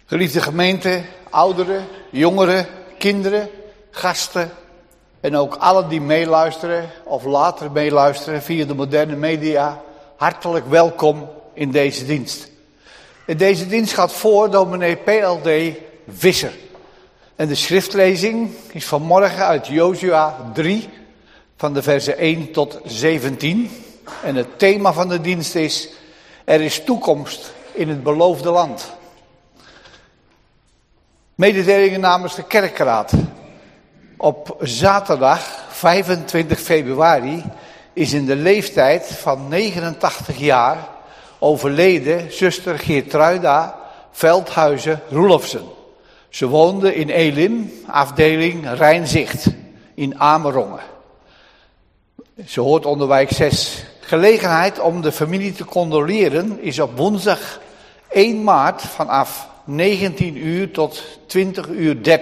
Geliefde gemeente, ouderen, jongeren, kinderen, gasten en ook allen die meeluisteren of later meeluisteren via de moderne media, hartelijk welkom in deze dienst. En deze dienst gaat voor dominee P.L.D. Visser. En de schriftlezing is vanmorgen uit Jozua 3, van de versen 1 tot 17. En het thema van de dienst is: er is toekomst in het beloofde land. Mededelingen namens de kerkraad. Op zaterdag 25 februari is in de leeftijd van 89 jaar overleden zuster Geertruida Veldhuizen-Roelofsen. Ze woonde in Elim, afdeling Rijnzicht, in Amerongen. Ze hoort onder wijk 6. Gelegenheid om de familie te condoleren is op woensdag 1 maart vanaf 19 uur tot 20:30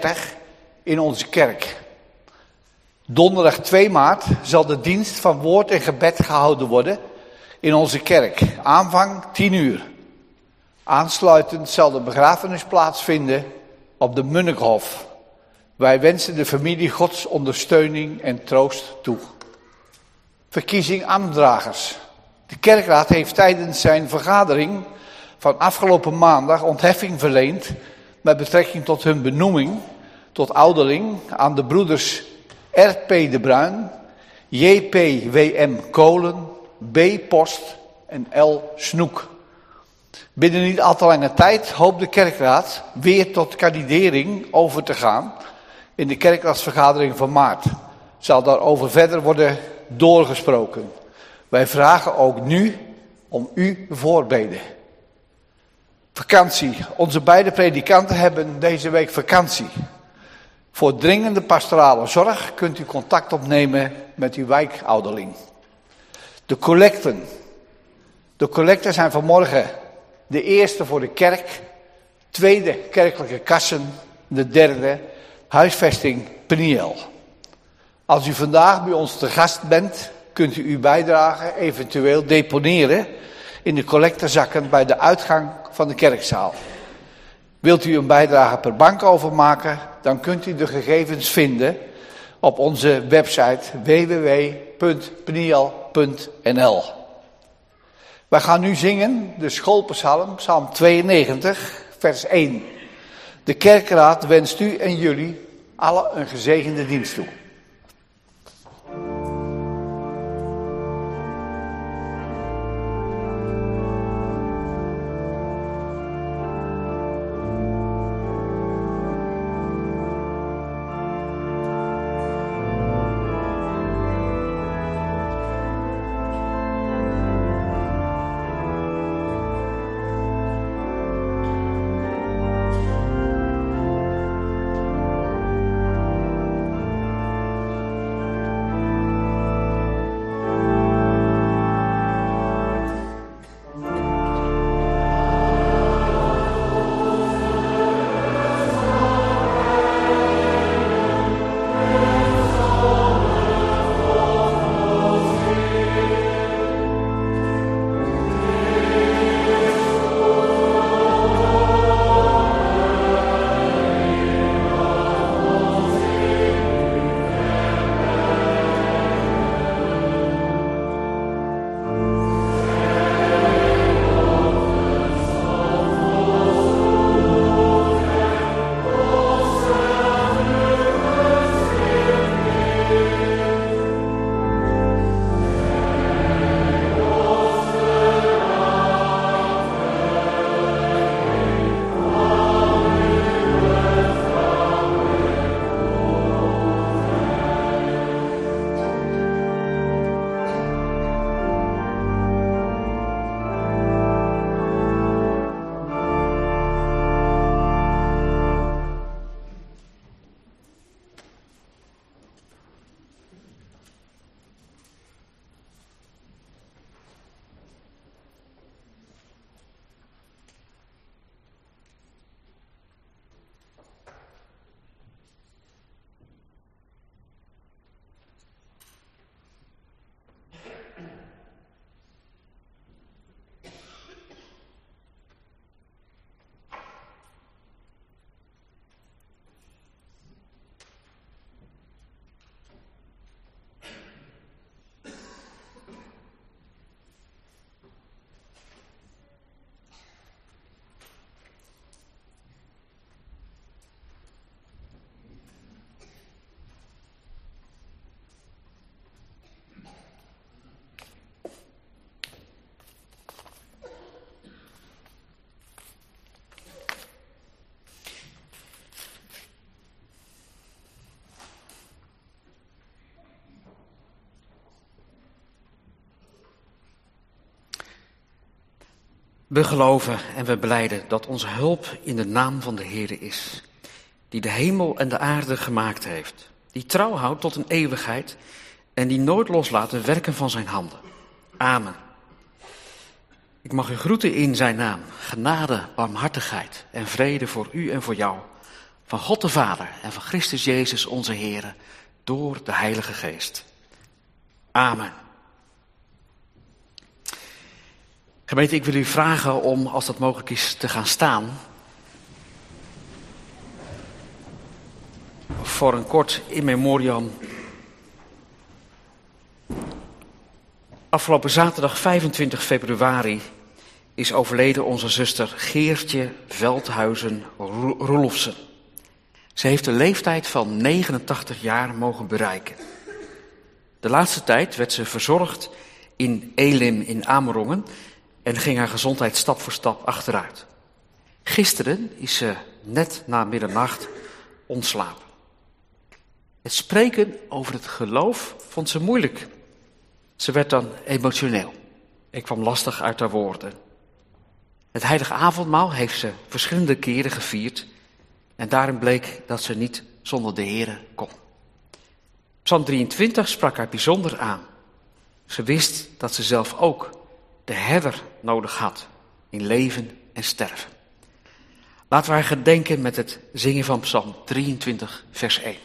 in onze kerk. Donderdag 2 maart zal de dienst van woord en gebed gehouden worden in onze kerk. Aanvang 10 uur. Aansluitend zal de begrafenis plaatsvinden op de Munnikhof. Wij wensen de familie Gods ondersteuning en troost toe. Verkiezing ambtsdragers. De kerkraad heeft tijdens zijn vergadering van afgelopen maandag ontheffing verleend met betrekking tot hun benoeming tot ouderling aan de broeders R.P. de Bruin, J.P. W.M. Kolen, B. Post en L. Snoek. Binnen niet al te lange tijd hoopt de kerkraad weer tot kandidering over te gaan in de kerkraadsvergadering van maart. Zal daarover verder worden doorgesproken. Wij vragen ook nu om uw voorbeden. Vakantie. Onze beide predikanten hebben deze week vakantie. Voor dringende pastorale zorg kunt u contact opnemen met uw wijkouderling. De collecten. De collecten zijn vanmorgen de eerste voor de kerk, tweede kerkelijke kassen, de derde huisvesting Peniel. Als u vandaag bij ons te gast bent, kunt u uw bijdrage eventueel deponeren in de collectezakken bij de uitgang van de kerkzaal. Wilt u een bijdrage per bank overmaken, dan kunt u de gegevens vinden op onze website www.peniel.nl. Wij gaan nu zingen de schoolpsalm, psalm 92, vers 1. De kerkraad wenst u en jullie alle een gezegende dienst toe. We geloven en we belijden dat onze hulp in de naam van de Heere is, die de hemel en de aarde gemaakt heeft, die trouw houdt tot een eeuwigheid en die nooit loslaat de werken van zijn handen. Amen. Ik mag u groeten in zijn naam, genade, barmhartigheid en vrede voor u en voor jou, van God de Vader en van Christus Jezus onze Heere, door de Heilige Geest. Amen. Gemeente, ik wil u vragen om, als dat mogelijk is, te gaan staan. Voor een kort in memoriam. Afgelopen zaterdag 25 februari is overleden onze zuster Geertje Veldhuizen-Roelofsen. Ze heeft de leeftijd van 89 jaar mogen bereiken. De laatste tijd werd ze verzorgd in Elim in Amerongen en ging haar gezondheid stap voor stap achteruit. Gisteren is ze net na middernacht ontslapen. Het spreken over het geloof vond ze moeilijk. Ze werd dan emotioneel. Ik kwam lastig uit haar woorden. Het heilige avondmaal heeft ze verschillende keren gevierd en daarin bleek dat ze niet zonder de Heere kon. Psalm 23 sprak haar bijzonder aan. Ze wist dat ze zelf ook de herder nodig had in leven en sterven. Laten we haar gedenken met het zingen van Psalm 23 vers 1.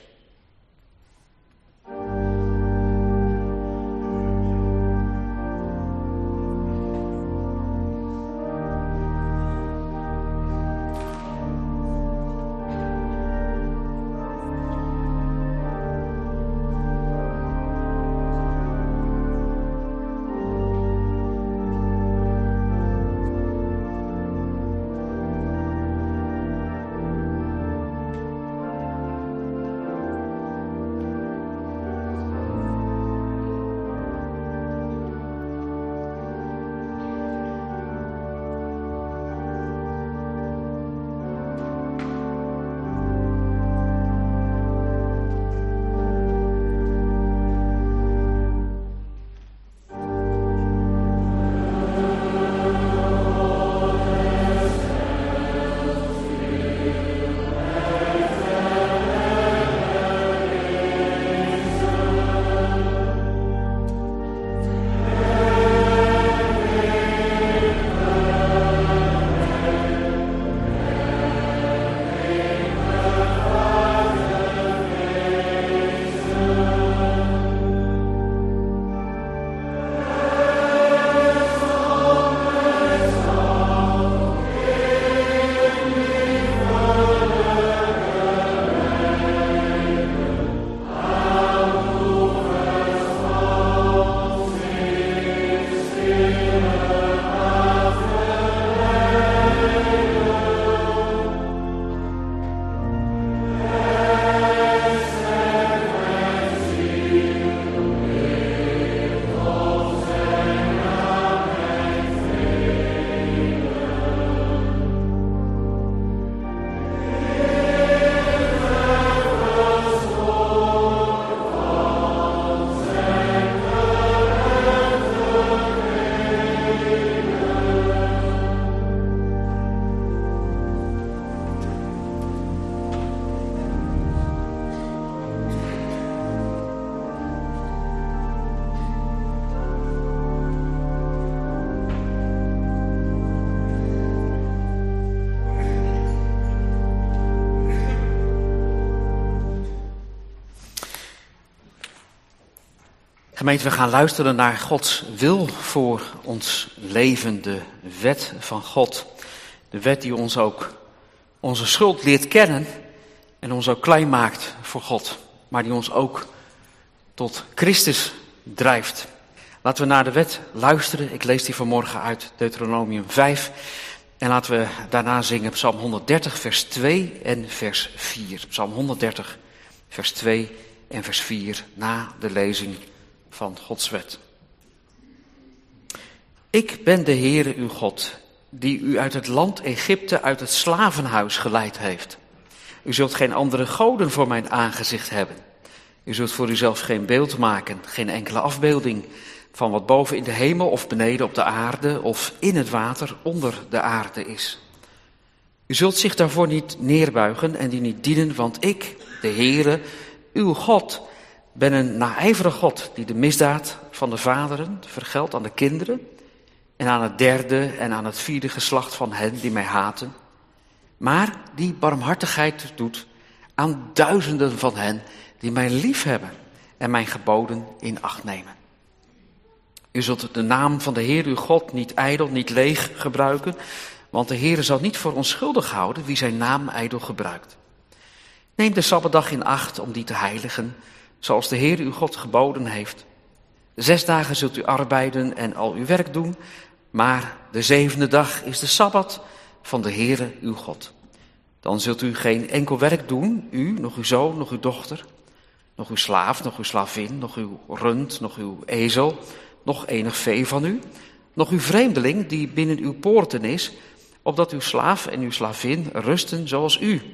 Gemeente, we gaan luisteren naar Gods wil voor ons leven, de wet van God. De wet die ons ook onze schuld leert kennen en ons ook klein maakt voor God. Maar die ons ook tot Christus drijft. Laten we naar de wet luisteren. Ik lees die vanmorgen uit Deuteronomium 5. En laten we daarna zingen Psalm 130 vers 2 en vers 4. Psalm 130 vers 2 en vers 4 na de lezing van Gods wet. Ik ben de Heere uw God, die u uit het land Egypte, uit het slavenhuis geleid heeft. U zult geen andere goden voor mijn aangezicht hebben. U zult voor uzelf geen beeld maken, geen enkele afbeelding van wat boven in de hemel of beneden op de aarde of in het water onder de aarde is. U zult zich daarvoor niet neerbuigen en die niet dienen, want ik, de Heere, uw God, ben een naijverig God die de misdaad van de vaderen vergeldt aan de kinderen en aan het derde en aan het vierde geslacht van hen die mij haten, maar die barmhartigheid doet aan duizenden van hen die mij lief hebben en mijn geboden in acht nemen. U zult de naam van de Heer uw God niet ijdel, niet leeg gebruiken, want de Heer zal niet voor onschuldig houden wie zijn naam ijdel gebruikt. Neem de Sabbatdag in acht om die te heiligen, zoals de Heer uw God geboden heeft. 6 dagen zult u arbeiden en al uw werk doen, maar de 7e dag is de Sabbat van de Heere uw God. Dan zult u geen enkel werk doen, u, nog uw zoon, nog uw dochter, nog uw slaaf, nog uw slavin, nog uw rund, nog uw ezel, nog enig vee van u, nog uw vreemdeling die binnen uw poorten is, opdat uw slaaf en uw slavin rusten zoals u.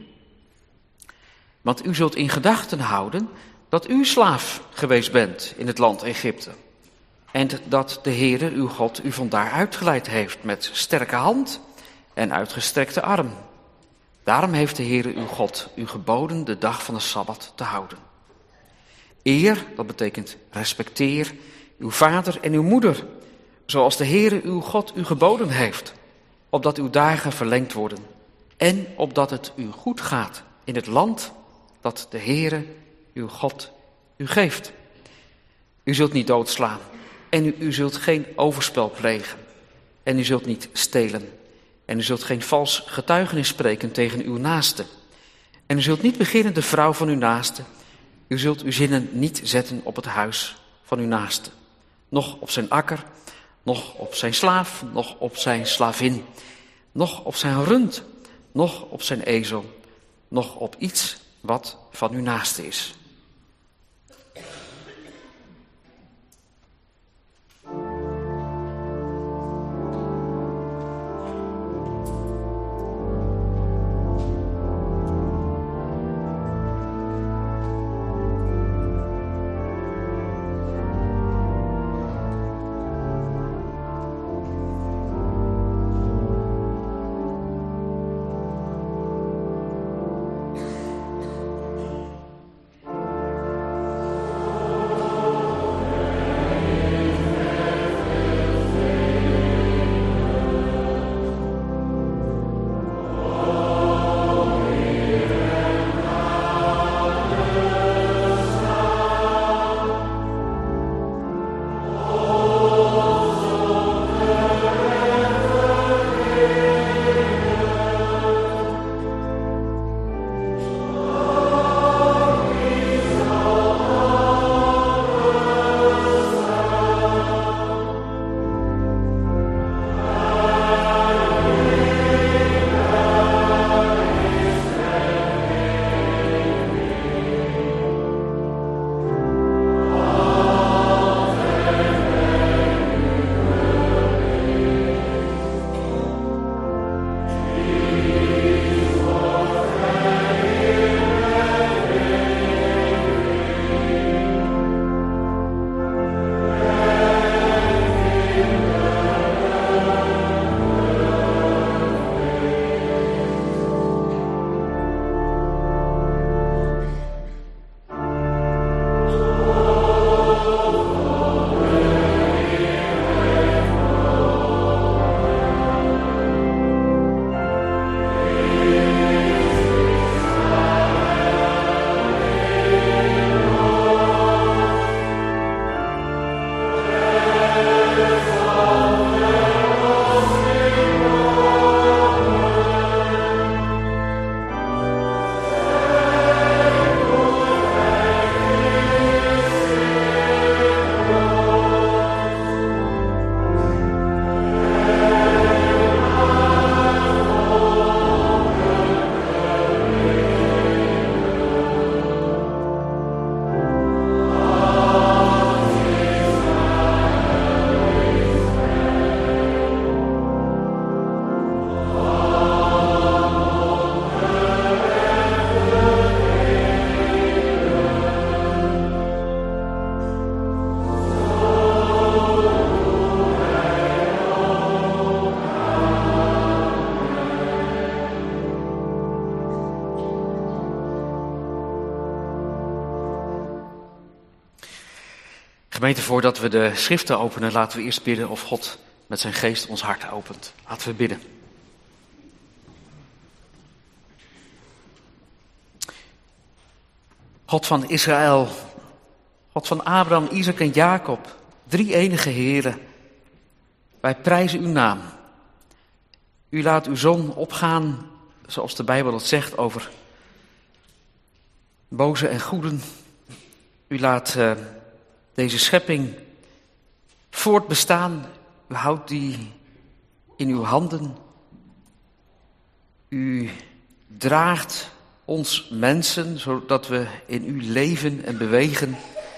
Want u zult in gedachten houden dat u slaaf geweest bent in het land Egypte. En dat de Heere uw God u vandaar uitgeleid heeft met sterke hand en uitgestrekte arm. Daarom heeft de Heere uw God u geboden de dag van de Sabbat te houden. Eer, dat betekent respecteer uw vader en uw moeder, zoals de Heere uw God u geboden heeft, opdat uw dagen verlengd worden en opdat het u goed gaat in het land dat de Heere uw God u geeft. U zult niet doodslaan en u zult geen overspel plegen en u zult niet stelen en u zult geen vals getuigenis spreken tegen uw naaste en u zult niet beginnen de vrouw van uw naaste. U zult uw zinnen niet zetten op het huis van uw naaste, noch op zijn akker, noch op zijn slaaf, noch op zijn slavin, noch op zijn rund, noch op zijn ezel, noch op iets wat van uw naaste is. Gemeente, voordat we de schriften openen, laten we eerst bidden of God met zijn geest ons hart opent. Laten we bidden. God van Israël, God van Abraham, Isaac en Jacob, drie enige Heren, wij prijzen uw naam. U laat uw zon opgaan, zoals de Bijbel dat zegt, over boze en goeden. U laat deze schepping voortbestaan. U houdt die in uw handen. U draagt ons mensen, zodat we in u leven en bewegen.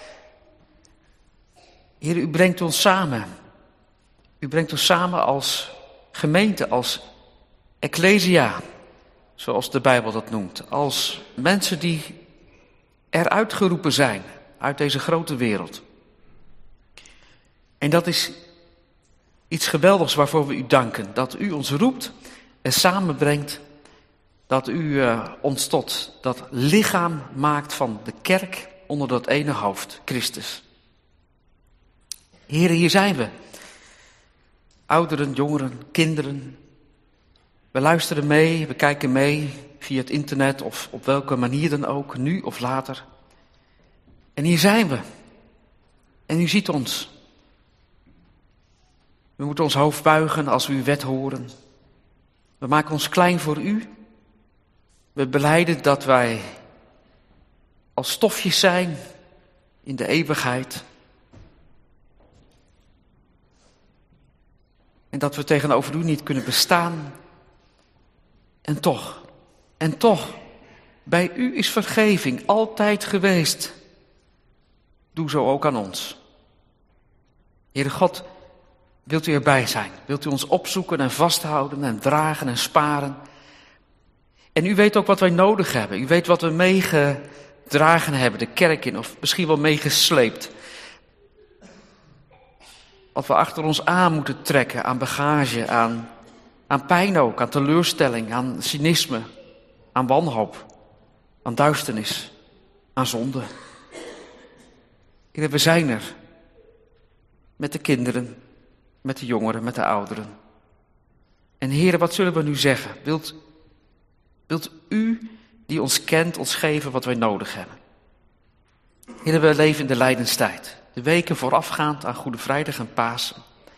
Heer, u brengt ons samen. U brengt ons samen als gemeente, als ecclesia, zoals de Bijbel dat noemt. Als mensen die eruit geroepen zijn uit deze grote wereld. En dat is iets geweldigs waarvoor we u danken. Dat u ons roept en samenbrengt. Dat u ons tot dat lichaam maakt van de kerk onder dat ene hoofd, Christus. Heren, hier zijn we. Ouderen, jongeren, kinderen. We luisteren mee, we kijken mee via het internet of op welke manier dan ook, nu of later. En hier zijn we. En u ziet ons. We moeten ons hoofd buigen als we uw wet horen. We maken ons klein voor u. We belijden dat wij als stofjes zijn in de eeuwigheid. En dat we tegenover u niet kunnen bestaan. En toch, bij u is vergeving altijd geweest. Doe zo ook aan ons. Heere God, wilt u erbij zijn? Wilt u ons opzoeken en vasthouden en dragen en sparen? En u weet ook wat wij nodig hebben. U weet wat we meegedragen hebben, de kerk in, of misschien wel meegesleept. Wat we achter ons aan moeten trekken aan bagage, aan pijn ook, aan teleurstelling, aan cynisme, aan wanhoop, aan duisternis, aan zonde. Heer, we zijn er. Met de kinderen, met de jongeren, met de ouderen. En Heer, wat zullen we nu zeggen? Wilt u, die ons kent, ons geven wat wij nodig hebben? Heer, we leven in de lijdenstijd. De weken voorafgaand aan Goede Vrijdag en Pasen.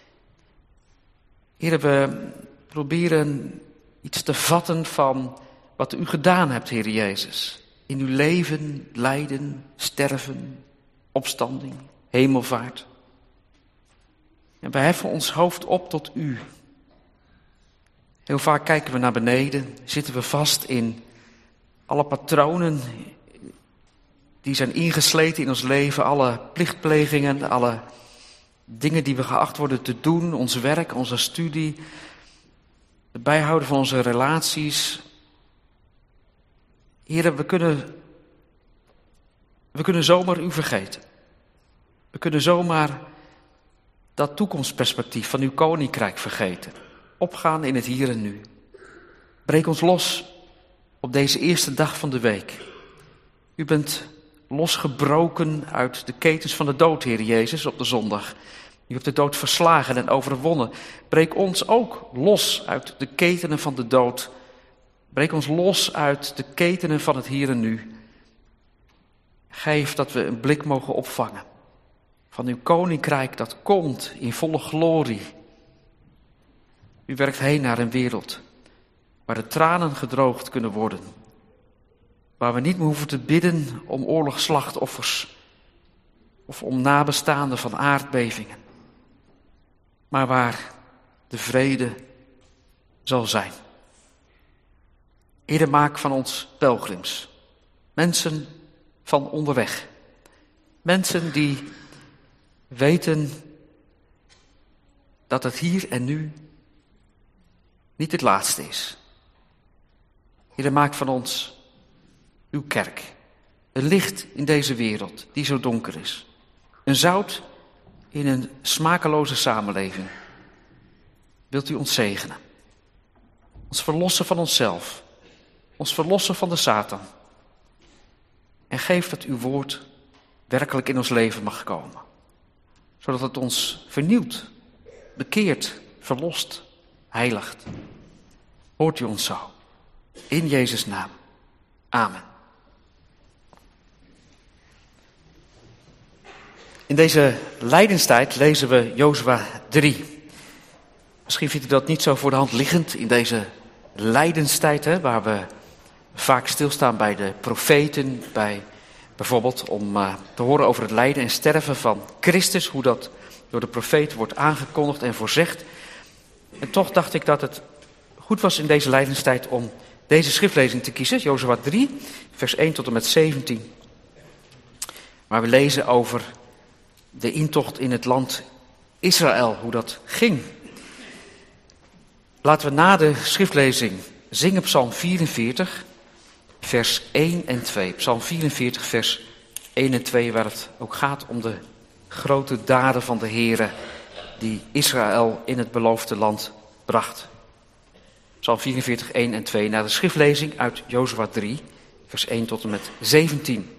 Heer, we proberen iets te vatten van wat u gedaan hebt, Heer Jezus. In uw leven, lijden, sterven, opstanding, hemelvaart. En wij heffen ons hoofd op tot u. Heel vaak kijken we naar beneden, zitten we vast in alle patronen die zijn ingesleten in ons leven, alle plichtplegingen, alle dingen die we geacht worden te doen, ons werk, onze studie, het bijhouden van onze relaties. Heren, we kunnen zomaar u vergeten. We kunnen zomaar dat toekomstperspectief van uw koninkrijk vergeten. Opgaan in het hier en nu. Breek ons los op deze eerste dag van de week. U bent losgebroken uit de ketens van de dood, Heer Jezus, op de zondag. U hebt de dood verslagen en overwonnen. Breek ons ook los uit de ketenen van de dood. Breek ons los uit de ketenen van het hier en nu. Geef dat we een blik mogen opvangen van uw koninkrijk dat komt in volle glorie. U werkt heen naar een wereld waar de tranen gedroogd kunnen worden. Waar we niet meer hoeven te bidden om oorlogsslachtoffers of om nabestaanden van aardbevingen. Maar waar de vrede zal zijn. Heer, maak van ons pelgrims. Mensen van onderweg. Mensen die weten dat het hier en nu niet het laatste is. Heer, maak van ons uw kerk. Een licht in deze wereld die zo donker is. Een zout in een smakeloze samenleving. Wilt u ons zegenen. Ons verlossen van onszelf. Ons verlossen van de Satan. En geef dat uw woord werkelijk in ons leven mag komen. zodat het ons vernieuwt, bekeert, verlost, heiligt. Hoort u ons zo. In Jezus' naam. Amen. In deze lijdenstijd lezen we Jozua 3. Misschien vindt u dat niet zo voor de hand liggend in deze lijdenstijd, waar we vaak stilstaan bij de profeten, bijvoorbeeld om te horen over het lijden en sterven van Christus, hoe dat door de profeet wordt aangekondigd en voorzegd. En toch dacht ik dat het goed was in deze lijdenstijd om deze schriftlezing te kiezen, Jozua 3, vers 1 tot en met 17. Waar we lezen over de intocht in het land Israël, hoe dat ging. Laten we na de schriftlezing zingen Psalm 44, vers 1 en 2. Psalm 44, vers 1 en 2, waar het ook gaat om de grote daden van de Heere die Israël in het beloofde land bracht. Psalm 44, 1 en 2, na de schriftlezing uit Jozua 3, vers 1 tot en met 17.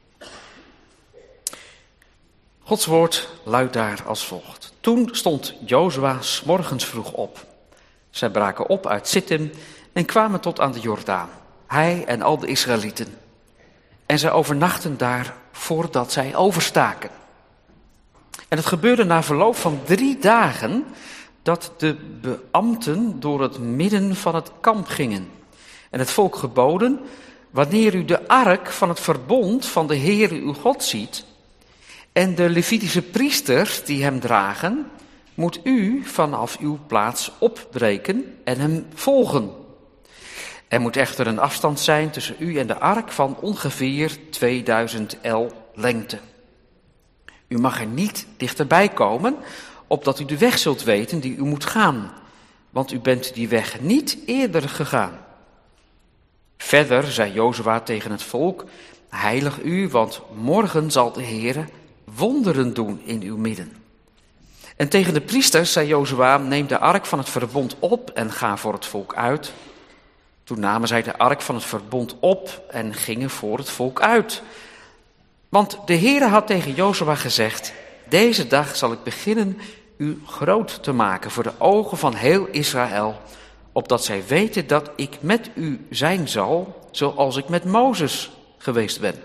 Gods woord luidt daar als volgt. Toen stond Jozua 's morgens vroeg op. Zij braken op uit Sittim en kwamen tot aan de Jordaan, hij en al de Israëlieten. En zij overnachten daar voordat zij overstaken. En het gebeurde na verloop van 3 dagen dat de beambten door het midden van het kamp gingen. En het volk geboden, wanneer u de ark van het verbond van de Heere uw God ziet en de Levitische priesters die hem dragen, moet u vanaf uw plaats opbreken en hem volgen. Er moet echter een afstand zijn tussen u en de ark van ongeveer 2000 el lengte. U mag er niet dichterbij komen, opdat u de weg zult weten die u moet gaan, want u bent die weg niet eerder gegaan. Verder zei Jozua tegen het volk, heilig u, want morgen zal de Heere wonderen doen in uw midden. En tegen de priesters zei Jozua, neem de ark van het verbond op en ga voor het volk uit. Toen namen zij de ark van het verbond op en gingen voor het volk uit. Want de Heere had tegen Jozua gezegd, deze dag zal ik beginnen u groot te maken voor de ogen van heel Israël, opdat zij weten dat ik met u zijn zal, zoals ik met Mozes geweest ben.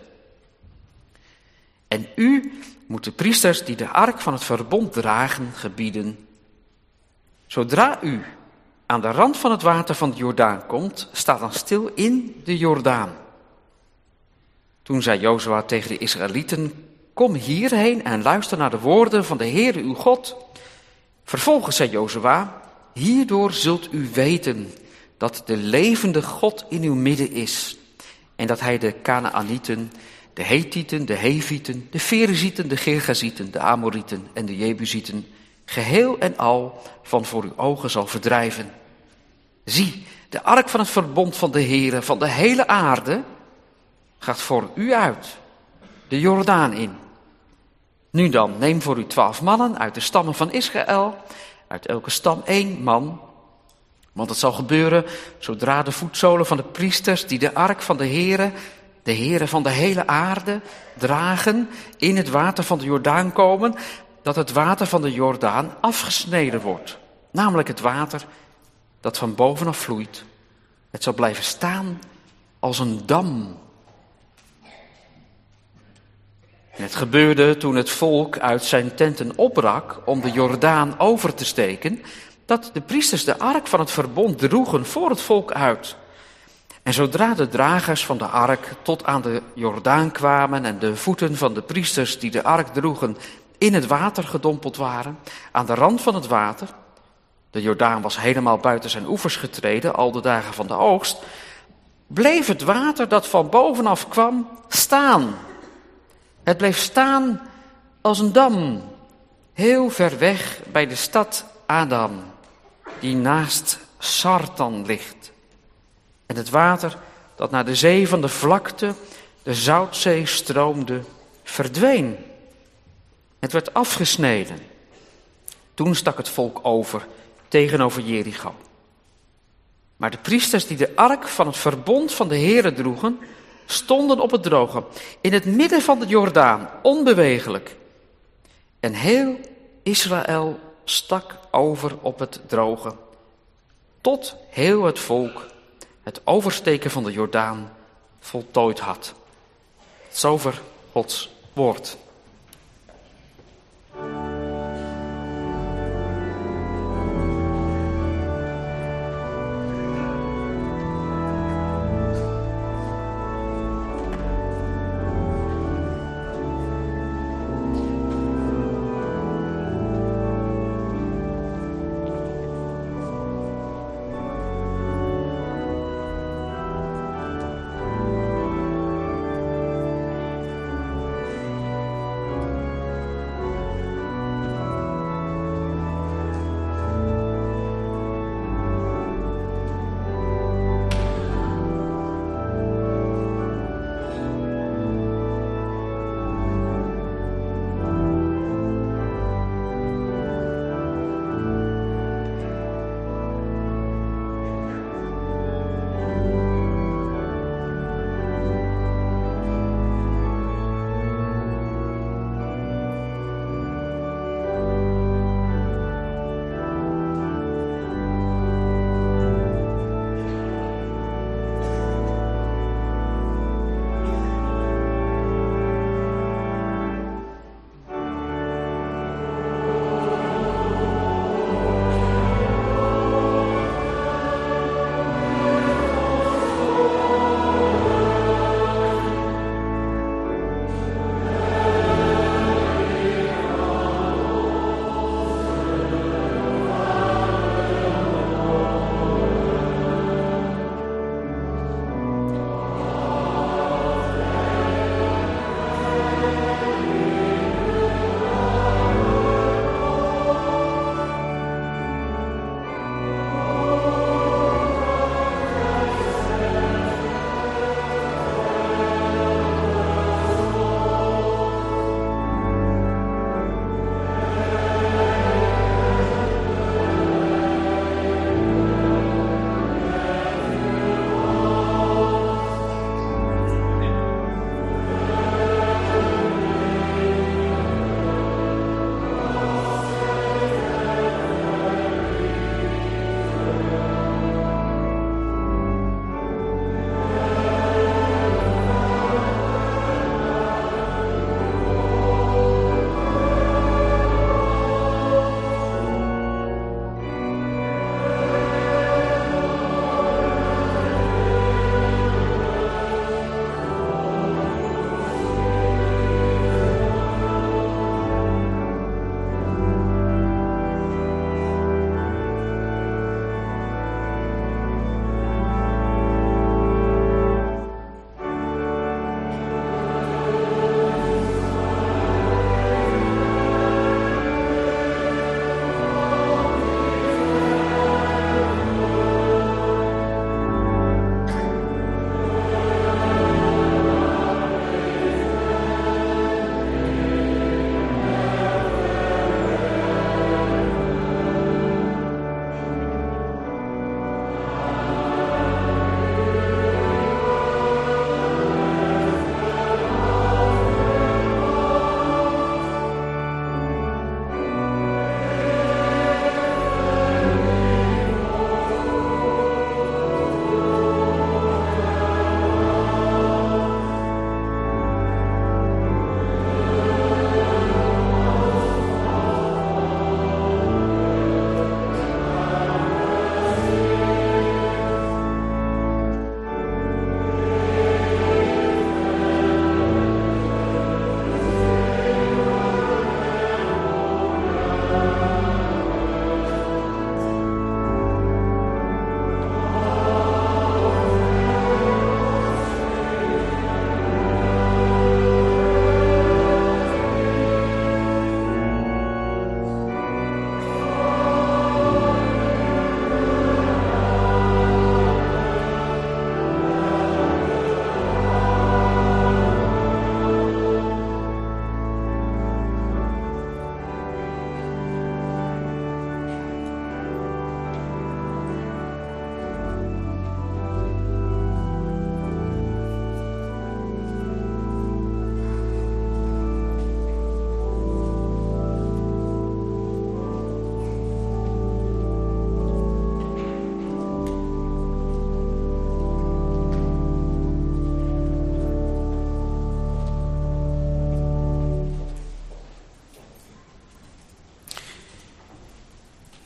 En u moet de priesters die de ark van het verbond dragen gebieden. Zodra u aan de rand van het water van de Jordaan komt, sta dan stil in de Jordaan. Toen zei Jozua tegen de Israëlieten, kom hierheen en luister naar de woorden van de Heere uw God. Vervolgens zei Jozua, hierdoor zult u weten dat de levende God in uw midden is en dat hij de Kanaanieten, de Hethieten, de Hevieten, de Ferezieten, de Gergazieten, de Amorieten en de Jebusieten geheel en al van voor uw ogen zal verdrijven. Zie, de ark van het verbond van de Heere van de hele aarde gaat voor u uit, de Jordaan in. Nu dan, neem voor u 12 mannen uit de stammen van Israël, uit elke stam 1 man. Want het zal gebeuren, zodra de voetzolen van de priesters die de ark van de Heere van de hele aarde, dragen, in het water van de Jordaan komen, dat het water van de Jordaan afgesneden wordt. Namelijk het water dat van bovenaf vloeit. Het zal blijven staan als een dam. En het gebeurde toen het volk uit zijn tenten opbrak om de Jordaan over te steken, dat de priesters de ark van het verbond droegen voor het volk uit. En zodra de dragers van de ark tot aan de Jordaan kwamen en de voeten van de priesters die de ark droegen in het water gedompeld waren, aan de rand van het water, de Jordaan was helemaal buiten zijn oevers getreden, al de dagen van de oogst, bleef het water dat van bovenaf kwam staan. Het bleef staan als een dam, heel ver weg bij de stad Adam, die naast Sartan ligt. En het water dat naar de zee van de vlakte, de Zoutzee, stroomde, verdween. Het werd afgesneden. Toen stak het volk over tegenover Jericho. Maar de priesters die de ark van het verbond van de Heere droegen, stonden op het droge, in het midden van de Jordaan, onbewegelijk. En heel Israël stak over op het droge, tot heel het volk het oversteken van de Jordaan voltooid had. Tot zover Gods woord.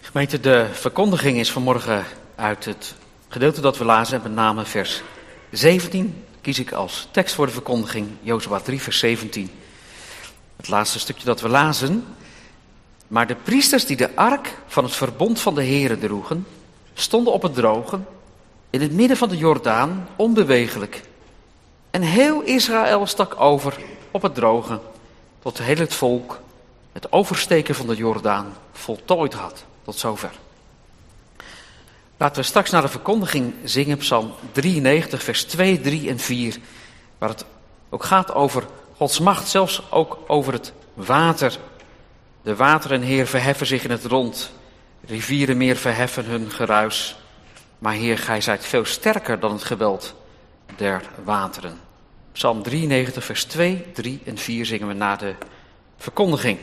Gemeente, de verkondiging is vanmorgen uit het gedeelte dat we lazen, met name vers 17, kies ik als tekst voor de verkondiging, Jozua 3, vers 17. Het laatste stukje dat we lazen. Maar de priesters die de ark van het verbond van de Here droegen, stonden op het droge, in het midden van de Jordaan, onbewegelijk. En heel Israël stak over op het droge, tot heel het volk het oversteken van de Jordaan voltooid had. Tot zover. Laten we straks naar de verkondiging zingen, Psalm 93, vers 2, 3 en 4. Waar het ook gaat over Gods macht, zelfs ook over het water. De wateren, Heer, verheffen zich in het rond. Rivieren meer verheffen hun geruis. Maar Heer, gij zijt veel sterker dan het geweld der wateren. Psalm 93, vers 2, 3 en 4 zingen we na de verkondiging.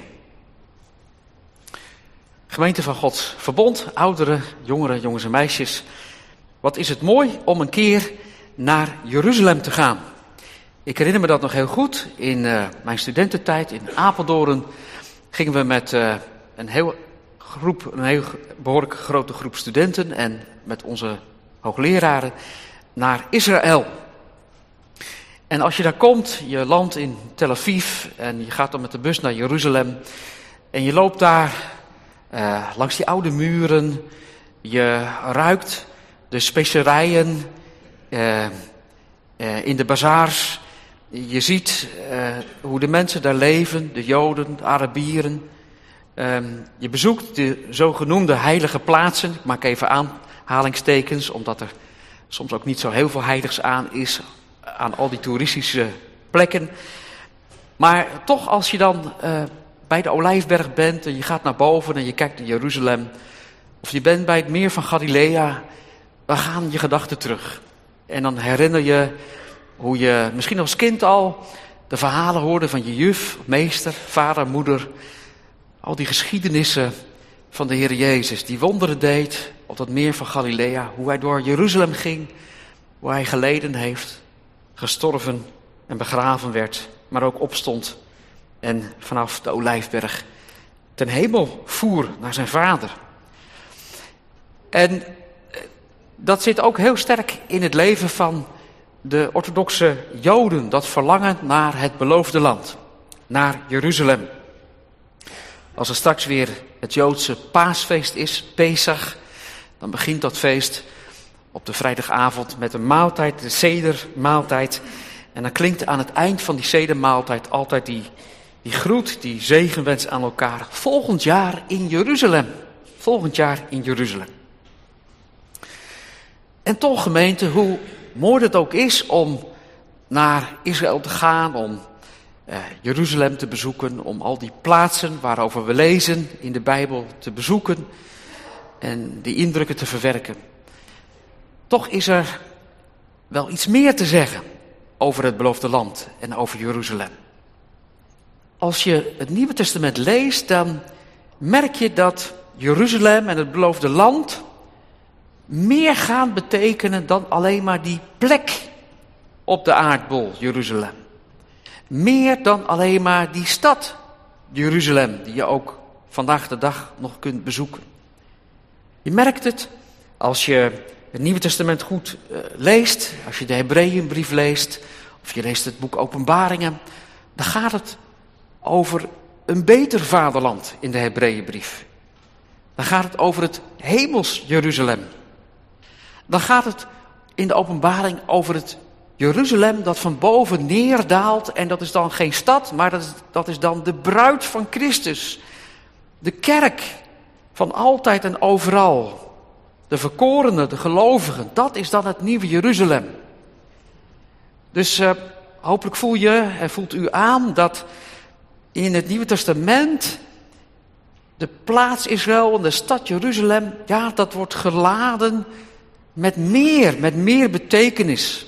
Gemeente van Gods verbond, ouderen, jongeren, jongens en meisjes. Wat is het mooi om een keer naar Jeruzalem te gaan. Ik herinner me dat nog heel goed. In mijn studententijd in Apeldoorn gingen we met een heel behoorlijk grote groep studenten en met onze hoogleraren naar Israël. En als je daar komt, je landt in Tel Aviv en je gaat dan met de bus naar Jeruzalem. En je loopt daar langs die oude muren. Je ruikt de specerijen in de bazaars. Je ziet hoe de mensen daar leven, de Joden, de Arabieren. Je bezoekt de zogenoemde heilige plaatsen. Ik maak even aanhalingstekens, omdat er soms ook niet zo heel veel heiligs aan is aan al die toeristische plekken. Maar toch, als je dan bij de Olijfberg bent en je gaat naar boven en je kijkt naar Jeruzalem, of je bent bij het meer van Galilea, dan gaan je gedachten terug. En dan herinner je hoe je misschien als kind al de verhalen hoorde van je juf, meester, vader, moeder. Al die geschiedenissen van de Heer Jezus, die wonderen deed op dat meer van Galilea. Hoe hij door Jeruzalem ging, hoe hij geleden heeft, gestorven en begraven werd, maar ook opstond en vanaf de Olijfberg ten hemel voer naar zijn vader. En dat zit ook heel sterk in het leven van de orthodoxe Joden, dat verlangen naar het beloofde land, naar Jeruzalem. Als er straks weer het Joodse paasfeest is, Pesach, dan begint dat feest op de vrijdagavond met een maaltijd, de sedermaaltijd. En dan klinkt aan het eind van die sedermaaltijd altijd die groet, die zegenwens aan elkaar. Volgend jaar in Jeruzalem. Volgend jaar in Jeruzalem. En toch, gemeente, hoe mooi het ook is om naar Israël te gaan, om Jeruzalem te bezoeken, om al die plaatsen waarover we lezen in de Bijbel te bezoeken en die indrukken te verwerken. Toch is er wel iets meer te zeggen over het beloofde land en over Jeruzalem. Als je het Nieuwe Testament leest, dan merk je dat Jeruzalem en het beloofde land meer gaan betekenen dan alleen maar die plek op de aardbol, Jeruzalem. Meer dan alleen maar die stad, Jeruzalem, die je ook vandaag de dag nog kunt bezoeken. Je merkt het als je het Nieuwe Testament goed leest, als je de Hebreeënbrief leest, of je leest het boek Openbaringen, dan gaat het over een beter vaderland in de Hebreeënbrief. Dan gaat het over het hemels Jeruzalem. Dan gaat het in de Openbaring over het Jeruzalem dat van boven neerdaalt. En dat is dan geen stad, maar dat is dan de bruid van Christus. De kerk van altijd en overal. De verkorenen, de gelovigen. Dat is dan het nieuwe Jeruzalem. Dus hopelijk voelt u aan dat in het Nieuwe Testament de plaats Israël en de stad Jeruzalem, ja, dat wordt geladen met meer betekenis.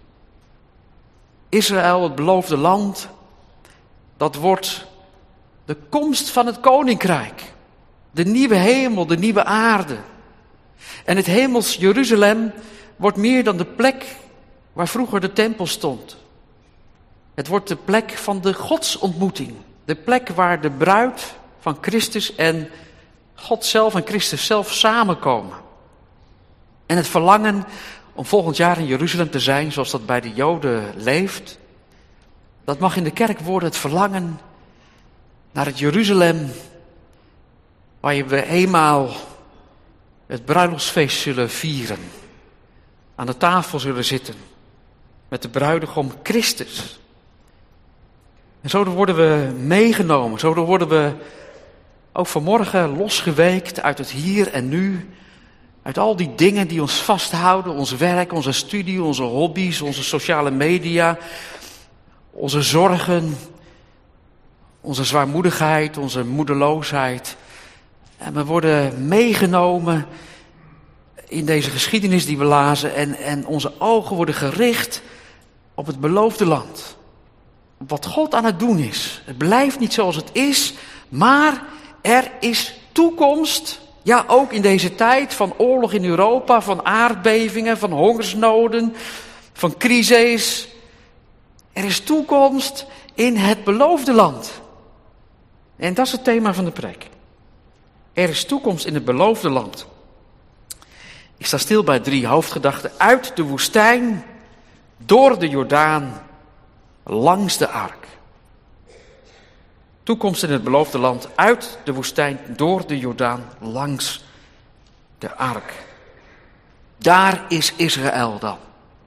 Israël, het beloofde land, dat wordt de komst van het koninkrijk. De nieuwe hemel, de nieuwe aarde. En het hemels Jeruzalem wordt meer dan de plek waar vroeger de tempel stond. Het wordt de plek van de godsontmoeting. De plek waar de bruid van Christus en God zelf en Christus zelf samenkomen. En het verlangen om volgend jaar in Jeruzalem te zijn, zoals dat bij de Joden leeft, dat mag in de kerk worden het verlangen naar het Jeruzalem, waar we eenmaal het bruiloftsfeest zullen vieren, aan de tafel zullen zitten, met de bruidegom Christus. En zo worden we meegenomen, zo worden we ook vanmorgen losgeweekt uit het hier en nu, uit al die dingen die ons vasthouden, ons werk, onze studie, onze hobby's, onze sociale media, onze zorgen, onze zwaarmoedigheid, onze moedeloosheid. En we worden meegenomen in deze geschiedenis die we lazen en onze ogen worden gericht op het beloofde land. Op wat God aan het doen is. Het blijft niet zoals het is, maar er is toekomst. Ja, ook in deze tijd van oorlog in Europa, van aardbevingen, van hongersnoden, van crises. Er is toekomst in het beloofde land. En dat is het thema van de preek. Er is toekomst in het beloofde land. Ik sta stil bij 3 hoofdgedachten. Uit de woestijn, door de Jordaan, langs de ark. Toekomst in het beloofde land, uit de woestijn, door de Jordaan, langs de ark. Daar is Israël dan.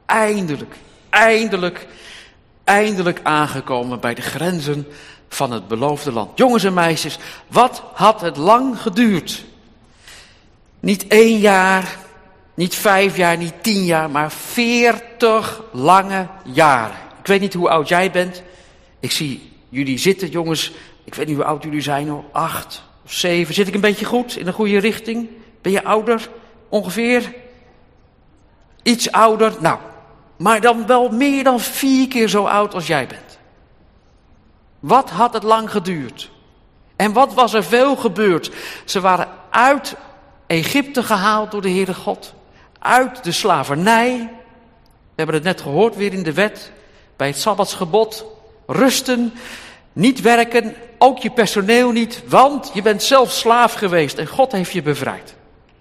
Eindelijk aangekomen bij de grenzen van het beloofde land. Jongens en meisjes, wat had het lang geduurd? Niet 1 jaar, niet 5 jaar, niet 10 jaar, maar 40 lange jaren. Ik weet niet hoe oud jij bent. Ik zie jullie zitten, jongens. Ik weet niet hoe oud jullie zijn hoor. 8 of 7. Zit ik een beetje goed? In de goede richting? Ben je ouder? Ongeveer? Iets ouder? Nou, maar dan wel meer dan 4 keer zo oud als jij bent. Wat had het lang geduurd? En wat was er veel gebeurd? Ze waren uit Egypte gehaald door de Heere God. Uit de slavernij. We hebben het net gehoord weer in de wet. Bij het Sabbatsgebod. Rusten. Niet werken. Ook je personeel niet. Want je bent zelf slaaf geweest. En God heeft je bevrijd.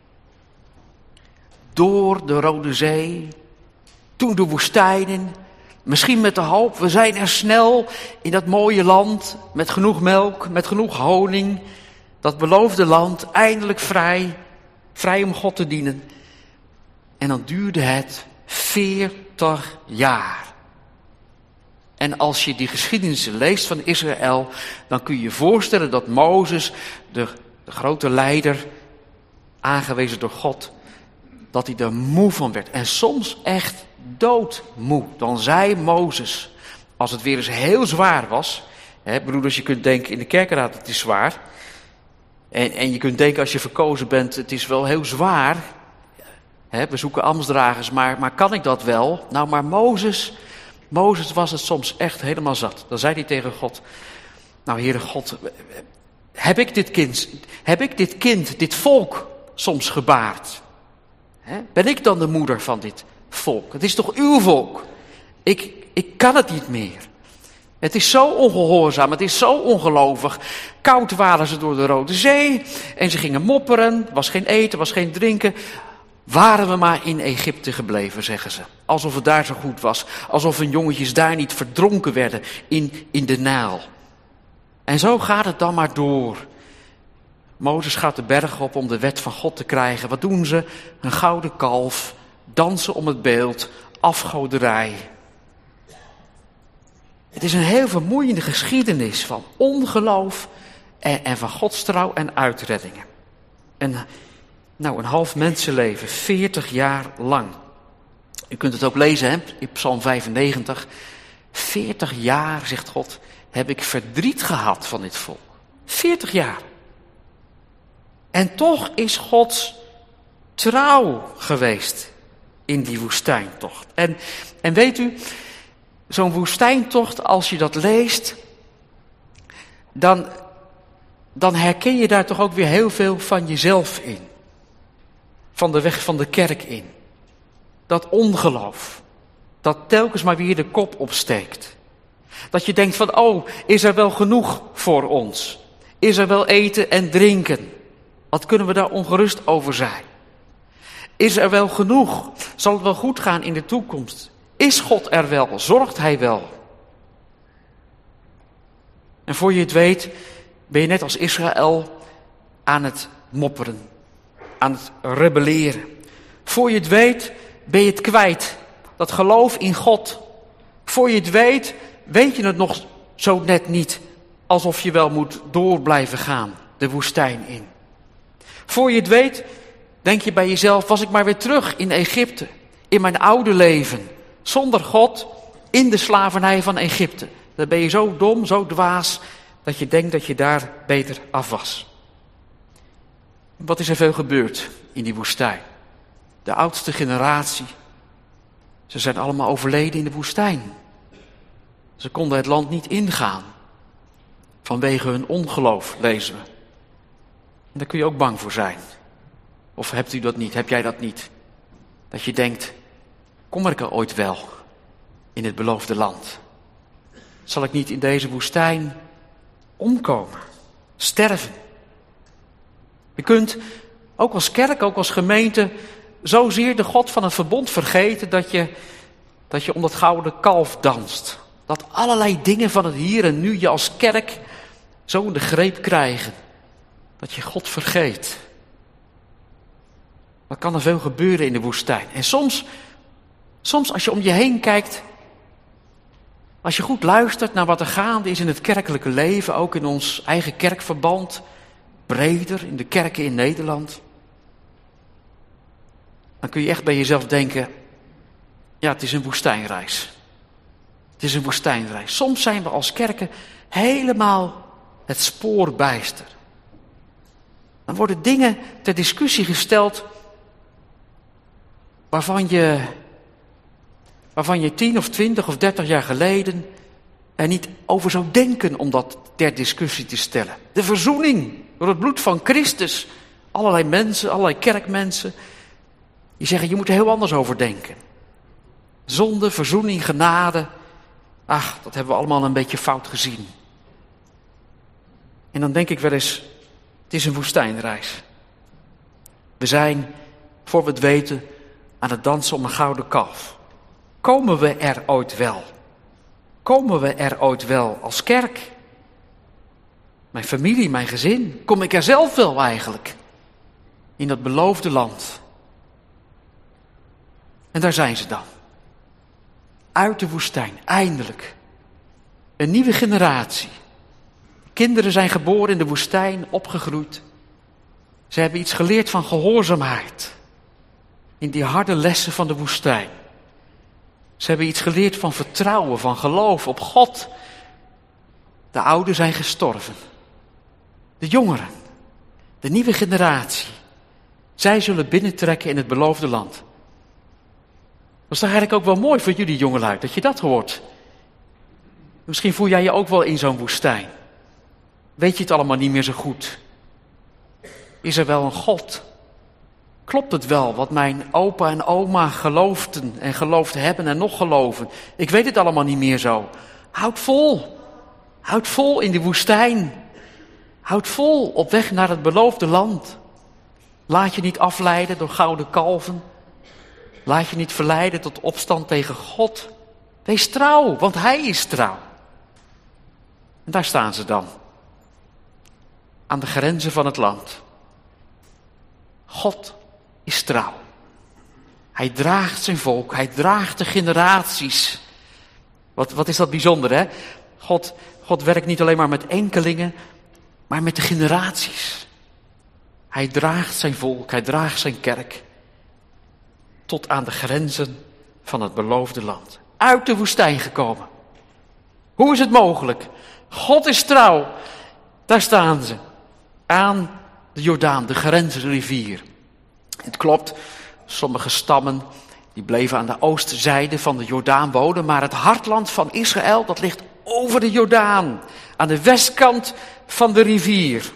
Door de Rode Zee. Toen de woestijnen. Misschien met de hoop, we zijn er snel in dat mooie land. Met genoeg melk, met genoeg honing. Dat beloofde land, eindelijk vrij. Vrij om God te dienen. En dan duurde het 40 jaar. En als je die geschiedenissen leest van Israël, dan kun je je voorstellen dat Mozes, de grote leider, aangewezen door God, dat hij er moe van werd. En soms echt doodmoe. Dan zei Mozes, als het weer eens heel zwaar was. Broeders, je kunt denken in de kerkenraad, het is zwaar. En je kunt denken als je verkozen bent, het is wel heel zwaar. We zoeken ambtsdragers, maar kan ik dat wel? Nou, maar Mozes was het soms echt helemaal zat. Dan zei hij tegen God, nou Heere God, heb ik dit kind, dit volk soms gebaard? Ben ik dan de moeder van dit volk? Het is toch uw volk? Ik kan het niet meer. Het is zo ongehoorzaam, het is zo ongelovig. Koud waren ze door de Rode Zee en ze gingen mopperen. Was geen eten, was geen drinken. Waren we maar in Egypte gebleven, zeggen ze. Alsof het daar zo goed was. Alsof hun jongetjes daar niet verdronken werden in de Nijl. En zo gaat het dan maar door. Mozes gaat de berg op om de wet van God te krijgen. Wat doen ze? Een gouden kalf, dansen om het beeld, afgoderij. Het is een heel vermoeiende geschiedenis van ongeloof en van Gods trouw en uitreddingen. Een half mensenleven, 40 jaar lang. U kunt het ook lezen in Psalm 95. 40 jaar, zegt God, heb ik verdriet gehad van dit volk. 40 jaar. En toch is God trouw geweest in die woestijntocht. En weet u, zo'n woestijntocht, als je dat leest, dan herken je daar toch ook weer heel veel van jezelf in. Van de weg van de kerk in. Dat ongeloof. Dat telkens maar weer de kop opsteekt. Dat je denkt van, is er wel genoeg voor ons? Is er wel eten en drinken? Wat kunnen we daar ongerust over zijn? Is er wel genoeg? Zal het wel goed gaan in de toekomst? Is God er wel? Zorgt Hij wel? En voor je het weet, ben je net als Israël aan het mopperen, aan het rebelleren. Voor je het weet, ben je het kwijt. Dat geloof in God. Voor je het weet, weet je het nog zo net niet. Alsof je wel moet door blijven gaan, de woestijn in. Voor je het weet, denk je bij jezelf, was ik maar weer terug in Egypte. In mijn oude leven. Zonder God, in de slavernij van Egypte. Dan ben je zo dom, zo dwaas, dat je denkt dat je daar beter af was. Wat is er veel gebeurd in die woestijn? De oudste generatie. Ze zijn allemaal overleden in de woestijn. Ze konden het land niet ingaan. Vanwege hun ongeloof, lezen we. En daar kun je ook bang voor zijn. Of hebt u dat niet? Heb jij dat niet? Dat je denkt, kom ik er ooit wel in het beloofde land? Zal ik niet in deze woestijn omkomen, sterven? Je kunt ook als kerk, ook als gemeente, zozeer de God van het verbond vergeten dat je om dat gouden kalf danst. Dat allerlei dingen van het hier en nu je als kerk zo in de greep krijgen. Dat je God vergeet. Wat kan er veel gebeuren in de woestijn? En soms als je om je heen kijkt, als je goed luistert naar wat er gaande is in het kerkelijke leven, ook in ons eigen kerkverband, breder in de kerken in Nederland, dan kun je echt bij jezelf denken, ja, het is een woestijnreis. Het is een woestijnreis. Soms zijn we als kerken helemaal het spoor bijster. Dan worden dingen ter discussie gesteld waarvan je 10 of 20 of 30 jaar geleden er niet over zou denken om dat ter discussie te stellen. De verzoening door het bloed van Christus. Allerlei mensen, allerlei kerkmensen, die zeggen je moet er heel anders over denken. Zonde, verzoening, genade. Ach, dat hebben we allemaal een beetje fout gezien. En dan denk ik wel eens, het is een woestijnreis. We zijn, voor we het weten, aan het dansen om een gouden kalf. Komen we er ooit wel? Komen we er ooit wel als kerk? Mijn familie, mijn gezin, kom ik er zelf wel eigenlijk? In dat beloofde land. En daar zijn ze dan. Uit de woestijn, eindelijk. Een nieuwe generatie. Kinderen zijn geboren in de woestijn, opgegroeid. Ze hebben iets geleerd van gehoorzaamheid. In die harde lessen van de woestijn. Ze hebben iets geleerd van vertrouwen, van geloof op God. De ouden zijn gestorven. De jongeren, de nieuwe generatie. Zij zullen binnentrekken in het beloofde land. Dat is toch eigenlijk ook wel mooi voor jullie jongelui, dat je dat hoort. Misschien voel jij je ook wel in zo'n woestijn. Weet je het allemaal niet meer zo goed? Is er wel een God? Klopt het wel wat mijn opa en oma geloofden en geloofd hebben en nog geloven? Ik weet het allemaal niet meer zo. Houd vol. Houd vol in de woestijn. Houd vol op weg naar het beloofde land. Laat je niet afleiden door gouden kalven. Laat je niet verleiden tot opstand tegen God. Wees trouw, want Hij is trouw. En daar staan ze dan. Aan de grenzen van het land. God is trouw. Hij draagt zijn volk, hij draagt de generaties. Wat is dat bijzonder, hè? God werkt niet alleen maar met enkelingen, maar met de generaties. Hij draagt zijn volk, hij draagt zijn kerk. Tot aan de grenzen van het beloofde land. Uit de woestijn gekomen. Hoe is het mogelijk? God is trouw. Daar staan ze. Aan de Jordaan, de grensrivier. Het klopt, sommige stammen die bleven aan de oostzijde van de Jordaan wonen, maar het hartland van Israël, dat ligt over de Jordaan, aan de westkant van de rivier.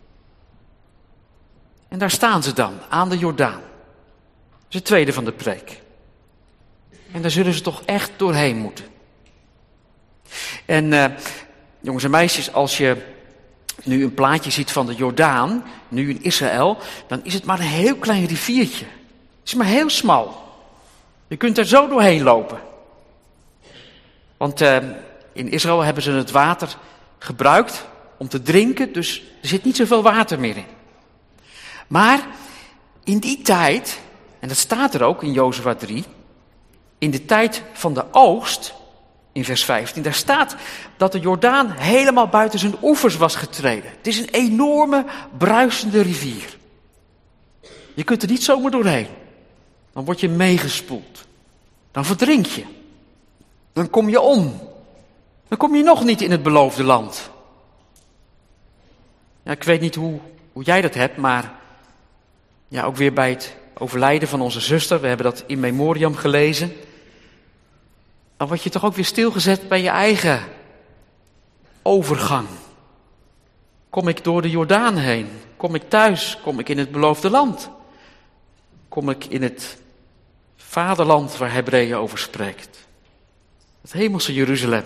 En daar staan ze dan, aan de Jordaan. Dat is het tweede van de preek. En daar zullen ze toch echt doorheen moeten. En jongens en meisjes, als je nu een plaatje ziet van de Jordaan, nu in Israël, dan is het maar een heel klein riviertje. Het is maar heel smal. Je kunt er zo doorheen lopen. Want in Israël hebben ze het water gebruikt om te drinken, dus er zit niet zoveel water meer in. Maar in die tijd, en dat staat er ook in Jozua 3, in de tijd van de oogst, in vers 15, daar staat dat de Jordaan helemaal buiten zijn oevers was getreden. Het is een enorme, bruisende rivier. Je kunt er niet zomaar doorheen. Dan word je meegespoeld. Dan verdrink je. Dan kom je om. Dan kom je nog niet in het beloofde land. Ja, ik weet niet hoe jij dat hebt, maar ja, ook weer bij het overlijden van onze zuster, we hebben dat in memoriam gelezen, dan word je toch ook weer stilgezet bij je eigen overgang. Kom ik door de Jordaan heen? Kom ik thuis? Kom ik in het beloofde land? Kom ik in het vaderland waar Hebreeën over spreekt? Het hemelse Jeruzalem.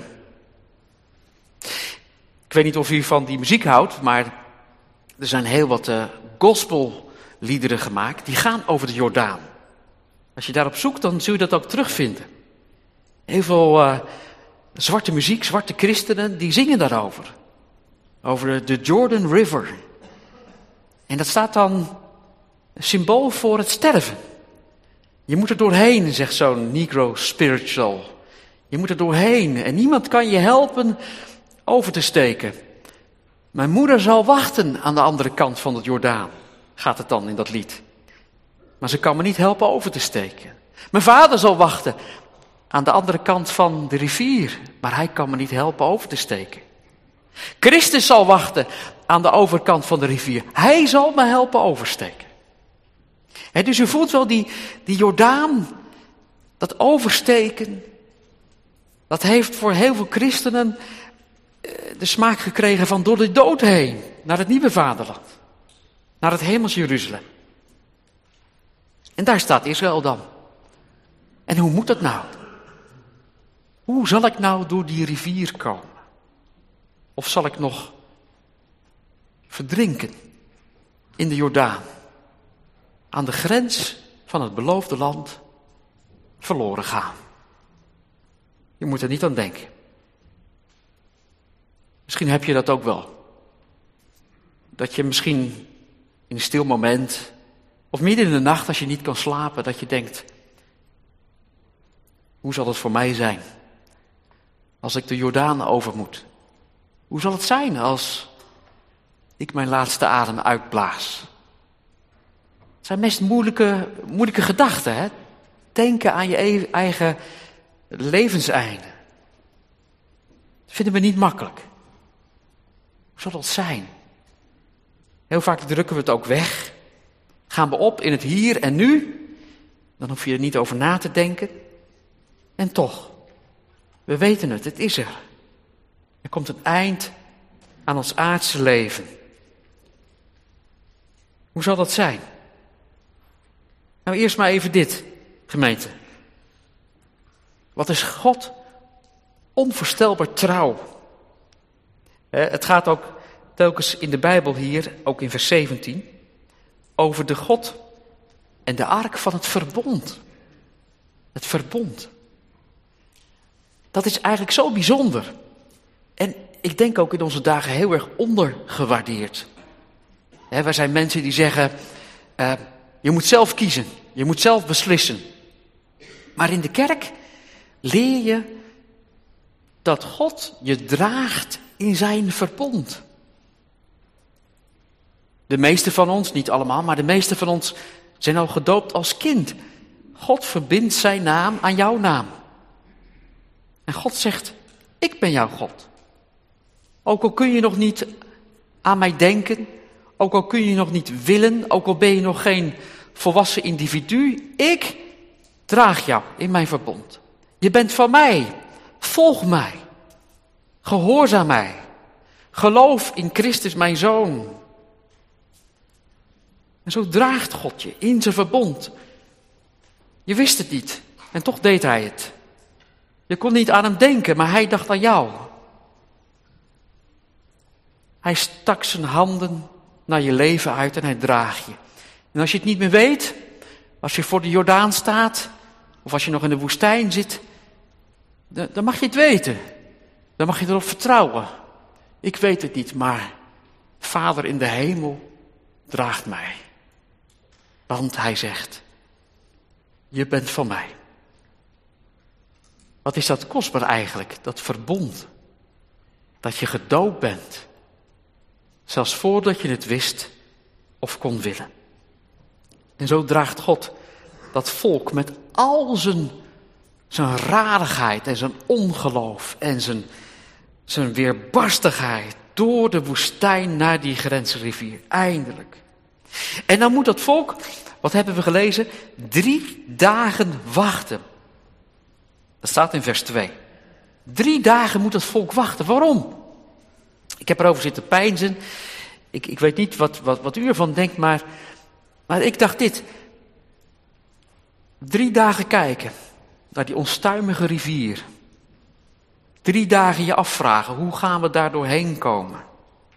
Ik weet niet of u van die muziek houdt, maar er zijn heel wat gospelliederen gemaakt. Die gaan over de Jordaan. Als je daarop zoekt, dan zul je dat ook terugvinden. Heel veel zwarte muziek, zwarte christenen, die zingen daarover. Over de Jordan River. En dat staat dan symbool voor het sterven. Je moet er doorheen, zegt zo'n Negro spiritual. Je moet er doorheen en niemand kan je helpen over te steken. Mijn moeder zal wachten aan de andere kant van het Jordaan, gaat het dan in dat lied. Maar ze kan me niet helpen over te steken. Mijn vader zal wachten aan de andere kant van de rivier, maar hij kan me niet helpen over te steken. Christus zal wachten aan de overkant van de rivier. Hij zal me helpen oversteken. Dus u voelt wel die Jordaan, dat oversteken, dat heeft voor heel veel christenen de smaak gekregen van door de dood heen, naar het nieuwe vaderland, naar het hemels Jeruzalem. En daar staat Israël dan. En hoe moet dat nou? Hoe zal ik nou door die rivier komen? Of zal ik nog verdrinken in de Jordaan, aan de grens van het beloofde land verloren gaan? Je moet er niet aan denken. Misschien heb je dat ook wel. Dat je misschien in een stil moment, of midden in de nacht als je niet kan slapen, dat je denkt, hoe zal het voor mij zijn als ik de Jordaan over moet? Hoe zal het zijn als ik mijn laatste adem uitblaas? Het zijn best moeilijke gedachten, hè? Denken aan je eigen levenseinde. Dat vinden we niet makkelijk. Hoe zal dat zijn? Heel vaak drukken we het ook weg. Gaan we op in het hier en nu. Dan hoef je er niet over na te denken. En toch, we weten het is er. Er komt een eind aan ons aardse leven. Hoe zal dat zijn? Nou, eerst maar even dit, gemeente. Wat is God onvoorstelbaar trouw. Het gaat ook telkens in de Bijbel hier, ook in vers 17, over de God en de ark van het verbond. Het verbond. Dat is eigenlijk zo bijzonder. En ik denk ook in onze dagen heel erg ondergewaardeerd. Wij zijn mensen die zeggen, je moet zelf kiezen, je moet zelf beslissen. Maar in de kerk leer je dat God je draagt in zijn verbond. De meeste van ons, niet allemaal, maar de meeste van ons zijn al gedoopt als kind. God verbindt zijn naam aan jouw naam. En God zegt, ik ben jouw God. Ook al kun je nog niet aan mij denken, ook al kun je nog niet willen, ook al ben je nog geen volwassen individu, ik draag jou in mijn verbond. Je bent van mij, volg mij, gehoorzaam mij, geloof in Christus mijn Zoon. En zo draagt God je in zijn verbond. Je wist het niet en toch deed hij het. Je kon niet aan hem denken, maar hij dacht aan jou. Hij stak zijn handen naar je leven uit en hij draagt je. En als je het niet meer weet, als je voor de Jordaan staat, of als je nog in de woestijn zit, dan mag je het weten. Dan mag je erop vertrouwen. Ik weet het niet, maar Vader in de hemel draagt mij. Want hij zegt, je bent van mij. Wat is dat kostbaar eigenlijk, dat verbond. Dat je gedoopt bent. Zelfs voordat je het wist of kon willen. En zo draagt God dat volk met al zijn rarigheid en zijn ongeloof en zijn weerbarstigheid door de woestijn naar die grensrivier. Eindelijk. En dan moet dat volk, wat hebben we gelezen? 3 dagen wachten. Dat staat in vers 2. 3 dagen moet dat volk wachten. Waarom? Ik heb erover zitten peinzen. Ik weet niet wat u ervan denkt, maar ik dacht dit. 3 dagen kijken naar die onstuimige rivier. 3 dagen je afvragen, hoe gaan we daar doorheen komen?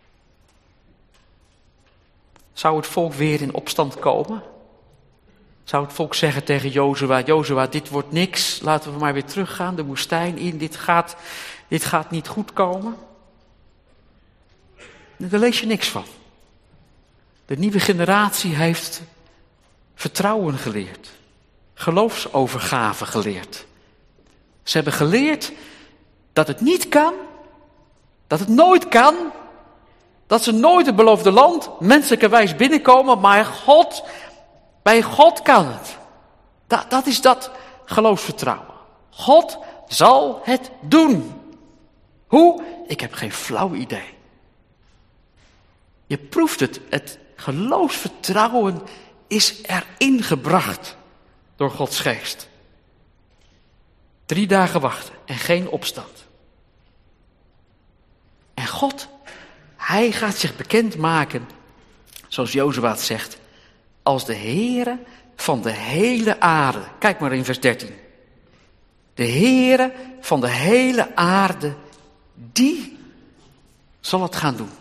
Zou het volk weer in opstand komen? Zou het volk zeggen tegen Jozua, Jozua, dit wordt niks, laten we maar weer teruggaan, de woestijn in, dit gaat niet goed komen? Daar lees je niks van. De nieuwe generatie heeft vertrouwen geleerd. Geloofsovergave geleerd. Ze hebben geleerd dat het niet kan. Dat het nooit kan. Dat ze nooit het beloofde land menselijkerwijs binnenkomen. Maar bij God kan het. Dat is dat geloofsvertrouwen. God zal het doen. Hoe? Ik heb geen flauw idee. Je proeft het. Het geloofsvertrouwen is erin gebracht door Gods geest. 3 dagen wachten en geen opstand. En God, hij gaat zich bekendmaken, zoals Jozua het zegt, als de Heere van de hele aarde. Kijk maar in vers 13. De Heere van de hele aarde, die zal het gaan doen.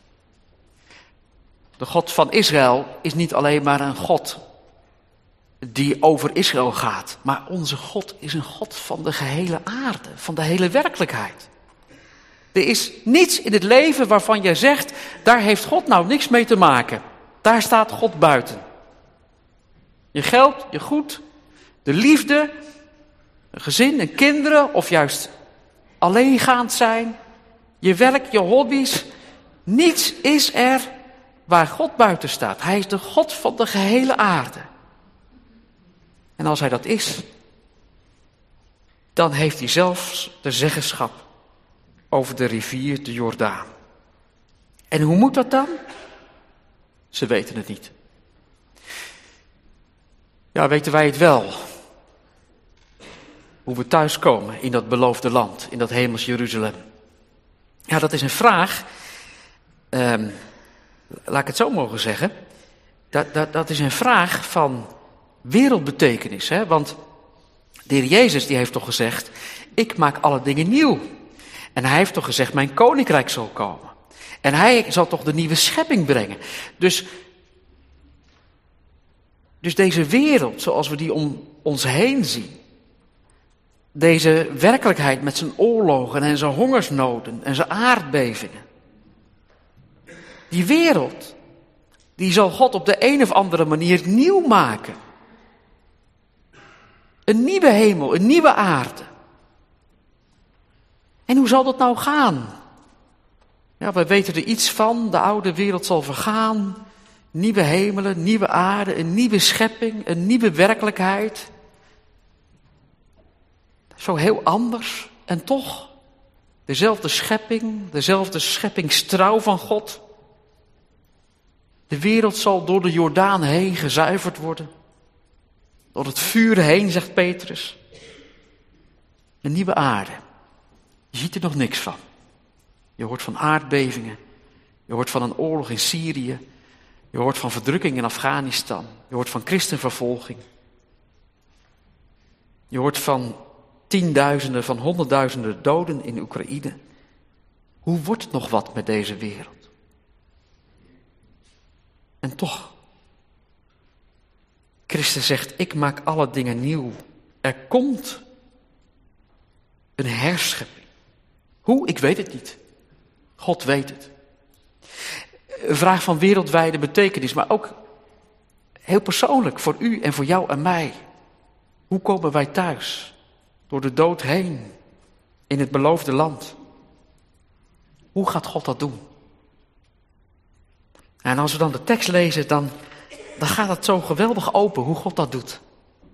De God van Israël is niet alleen maar een God die over Israël gaat. Maar onze God is een God van de gehele aarde, van de hele werkelijkheid. Er is niets in het leven waarvan jij zegt, daar heeft God nou niks mee te maken. Daar staat God buiten. Je geld, je goed, de liefde, een gezin en kinderen, of juist alleengaand zijn, je werk, je hobby's. Niets is er waar God buiten staat. Hij is de God van de gehele aarde. En als hij dat is, dan heeft hij zelfs de zeggenschap over de rivier de Jordaan. En hoe moet dat dan? Ze weten het niet. Ja, weten wij het wel. Hoe we thuiskomen in dat beloofde land, in dat hemels Jeruzalem. Ja, dat is een vraag. Laat ik het zo mogen zeggen. Dat is een vraag van wereldbetekenis. Hè? Want de Heer Jezus die heeft toch gezegd, ik maak alle dingen nieuw. En hij heeft toch gezegd, mijn koninkrijk zal komen. En hij zal toch de nieuwe schepping brengen. Dus deze wereld, zoals we die om ons heen zien. Deze werkelijkheid met zijn oorlogen en zijn hongersnoden en zijn aardbevingen. Die wereld, die zal God op de een of andere manier nieuw maken. Een nieuwe hemel, een nieuwe aarde. En hoe zal dat nou gaan? Ja, we weten er iets van. De oude wereld zal vergaan. Nieuwe hemelen, nieuwe aarde, een nieuwe schepping, een nieuwe werkelijkheid. Zo heel anders. En toch, dezelfde schepping, dezelfde scheppingstrouw van God. De wereld zal door de Jordaan heen gezuiverd worden. Door het vuur heen, zegt Petrus. Een nieuwe aarde. Je ziet er nog niks van. Je hoort van aardbevingen. Je hoort van een oorlog in Syrië. Je hoort van verdrukking in Afghanistan. Je hoort van christenvervolging. Je hoort van van honderdduizenden doden in Oekraïne. Hoe wordt het nog wat met deze wereld? En toch, Christus zegt, ik maak alle dingen nieuw. Er komt een herschepping. Hoe? Ik weet het niet. God weet het. Een vraag van wereldwijde betekenis, maar ook heel persoonlijk voor u en voor jou en mij. Hoe komen wij thuis? Door de dood heen, in het beloofde land. Hoe gaat God dat doen? En als we dan de tekst lezen, dan gaat het zo geweldig open hoe God dat doet.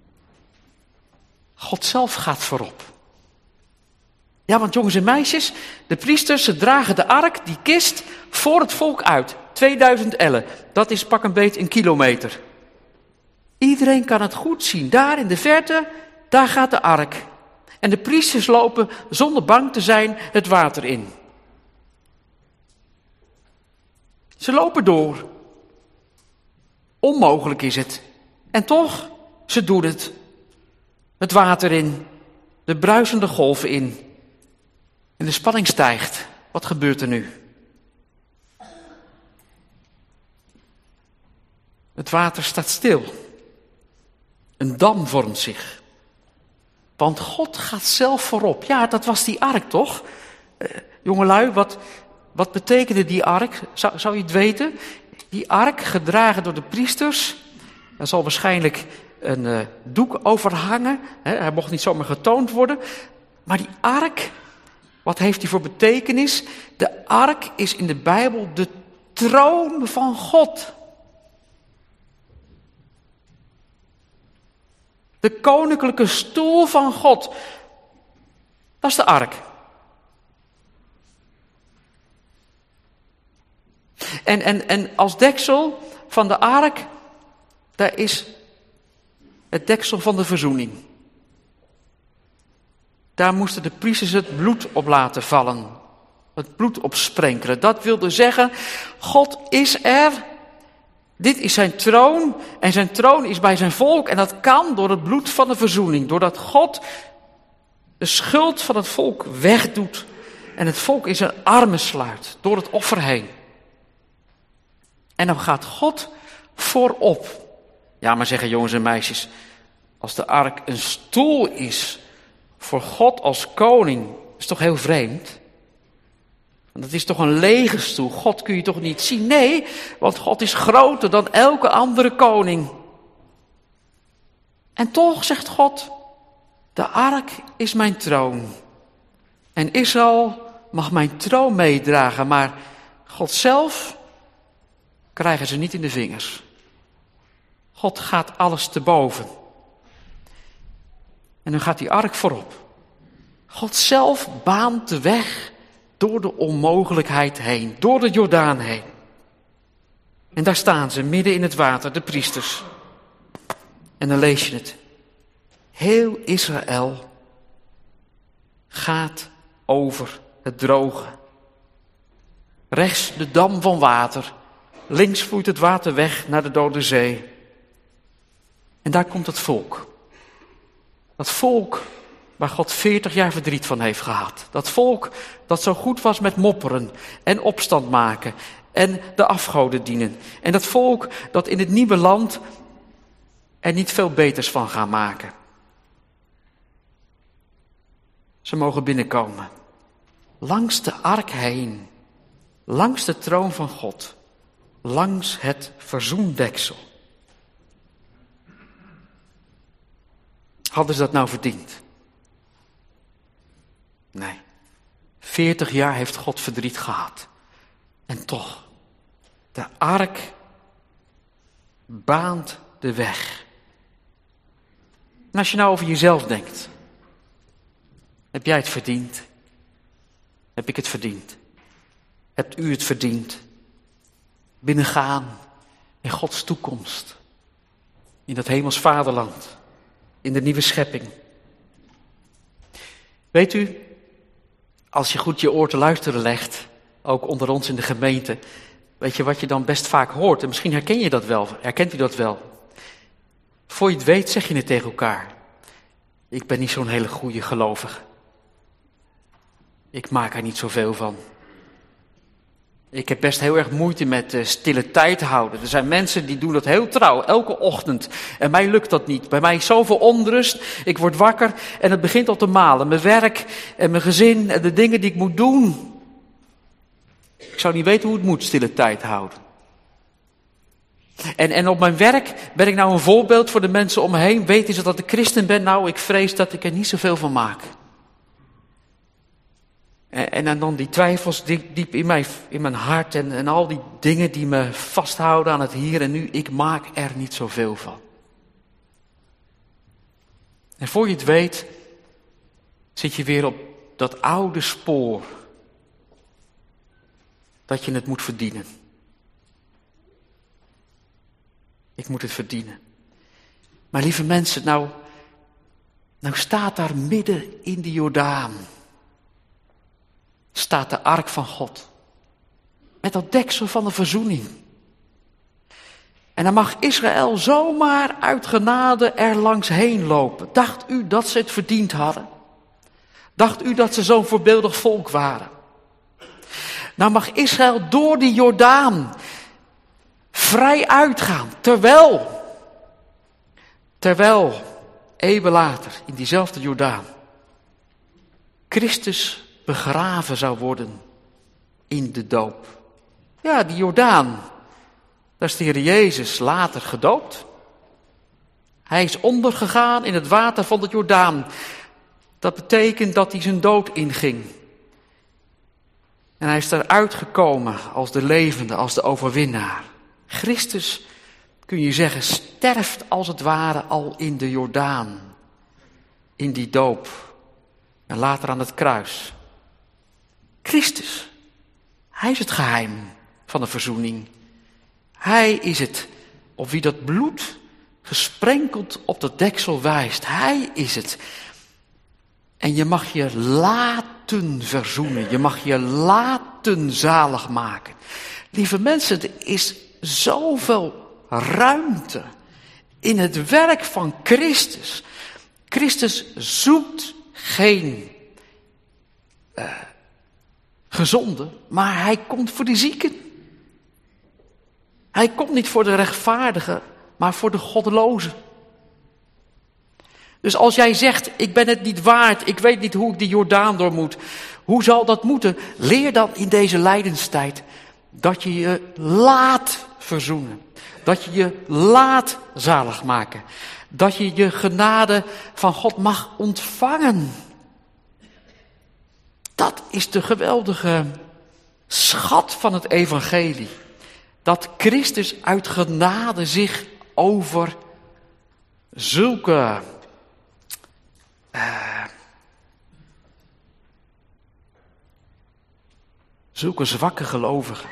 God zelf gaat voorop. Ja, want jongens en meisjes, de priesters, ze dragen de ark, die kist, voor het volk uit. 2000 ellen, dat is pak een beet een kilometer. Iedereen kan het goed zien. Daar in de verte, daar gaat de ark. En de priesters lopen zonder bang te zijn het water in. Ze lopen door. Onmogelijk is het. En toch, ze doen het. Het water in, de bruisende golven in. En de spanning stijgt. Wat gebeurt er nu? Het water staat stil. Een dam vormt zich. Want God gaat zelf voorop. Ja, dat was die ark toch? Jongelui, wat betekende die ark? Zou je het weten? Die ark, gedragen door de priesters. Daar zal waarschijnlijk een doek over hangen. Hij mocht niet zomaar getoond worden. Maar die ark, wat heeft die voor betekenis? De ark is in de Bijbel de troon van God. De koninklijke stoel van God. Dat is de ark. En als deksel van de ark, daar is het deksel van de verzoening. Daar moesten de priesters het bloed op laten vallen. Het bloed op sprenkelen. Dat wilde zeggen, God is er. Dit is zijn troon en zijn troon is bij zijn volk. En dat kan door het bloed van de verzoening. Doordat God de schuld van het volk wegdoet. En het volk in zijn armen sluit. Door het offer heen. En dan gaat God voorop. Ja, maar zeggen jongens en meisjes. Als de ark een stoel is voor God als koning. Is toch heel vreemd? Dat is toch een lege stoel. God kun je toch niet zien? Nee, want God is groter dan elke andere koning. En toch zegt God, de ark is mijn troon. En Israël mag mijn troon meedragen, maar God zelf krijgen ze niet in de vingers. God gaat alles te boven. En dan gaat die ark voorop. God zelf baant de weg door de onmogelijkheid heen, door de Jordaan heen. En daar staan ze, midden in het water, de priesters. En dan lees je het. Heel Israël gaat over het droge. Rechts de dam van water. Links vloeit het water weg naar de Dode Zee. En daar komt het volk. Dat volk waar God 40 jaar verdriet van heeft gehad. Dat volk dat zo goed was met mopperen en opstand maken en de afgoden dienen. En dat volk dat in het nieuwe land er niet veel beters van gaan maken. Ze mogen binnenkomen. Langs de ark heen. Langs de troon van God. Langs het verzoendeksel. Hadden ze dat nou verdiend? Nee. 40 jaar heeft God verdriet gehad. En toch, de ark baant de weg. En als je nou over jezelf denkt. Heb jij het verdiend? Heb ik het verdiend? Hebt u het verdiend? Binnengaan in Gods toekomst. In dat hemels vaderland. In de nieuwe schepping. Weet u, als je goed je oor te luisteren legt, ook onder ons in de gemeente, weet je wat je dan best vaak hoort? En misschien herkent u dat wel. Voor je het weet zeg je het tegen elkaar. Ik ben niet zo'n hele goede gelovige. Ik maak er niet zoveel van. Ik heb best heel erg moeite met stille tijd houden. Er zijn mensen die doen dat heel trouw, elke ochtend. En mij lukt dat niet. Bij mij is zoveel onrust. Ik word wakker en het begint al te malen. Mijn werk en mijn gezin en de dingen die ik moet doen. Ik zou niet weten hoe het moet, stille tijd houden. En op mijn werk ben ik nou een voorbeeld voor de mensen om me heen. Weten ze dat ik christen ben? Nou, ik vrees dat ik er niet zoveel van maak. En dan die twijfels diep in mijn hart en al die dingen die me vasthouden aan het hier en nu. Ik maak er niet zoveel van. En voor je het weet, zit je weer op dat oude spoor. Dat je het moet verdienen. Ik moet het verdienen. Maar lieve mensen, nou staat daar midden in de Jordaan. Staat de ark van God. Met dat deksel van de verzoening. En dan mag Israël zomaar uit genade er langs heen lopen. Dacht u dat ze het verdiend hadden? Dacht u dat ze zo'n voorbeeldig volk waren? Nou mag Israël door die Jordaan vrij uitgaan. Terwijl, eeuwen later, in diezelfde Jordaan, Christus begraven zou worden in de doop. Ja, die Jordaan, daar is de Heer Jezus later gedoopt. Hij is ondergegaan in het water van de Jordaan. Dat betekent dat hij zijn dood inging. En hij is eruit gekomen als de levende, als de overwinnaar. Christus, kun je zeggen, sterft als het ware al in de Jordaan. In die doop. En later aan het kruis. Christus, hij is het geheim van de verzoening. Hij is het op wie dat bloed gesprenkeld op dat deksel wijst. Hij is het. En je mag je laten verzoenen. Je mag je laten zalig maken. Lieve mensen, er is zoveel ruimte in het werk van Christus. Christus zoekt geen gezonde, maar hij komt voor de zieken. Hij komt niet voor de rechtvaardigen, maar voor de goddelozen. Dus als jij zegt, ik ben het niet waard, ik weet niet hoe ik die Jordaan door moet. Hoe zal dat moeten? Leer dan in deze lijdenstijd dat je je laat verzoenen. Dat je je laat zalig maken. Dat je je genade van God mag ontvangen. Dat is de geweldige schat van het evangelie. Dat Christus uit genade zich over zulke zwakke gelovigen,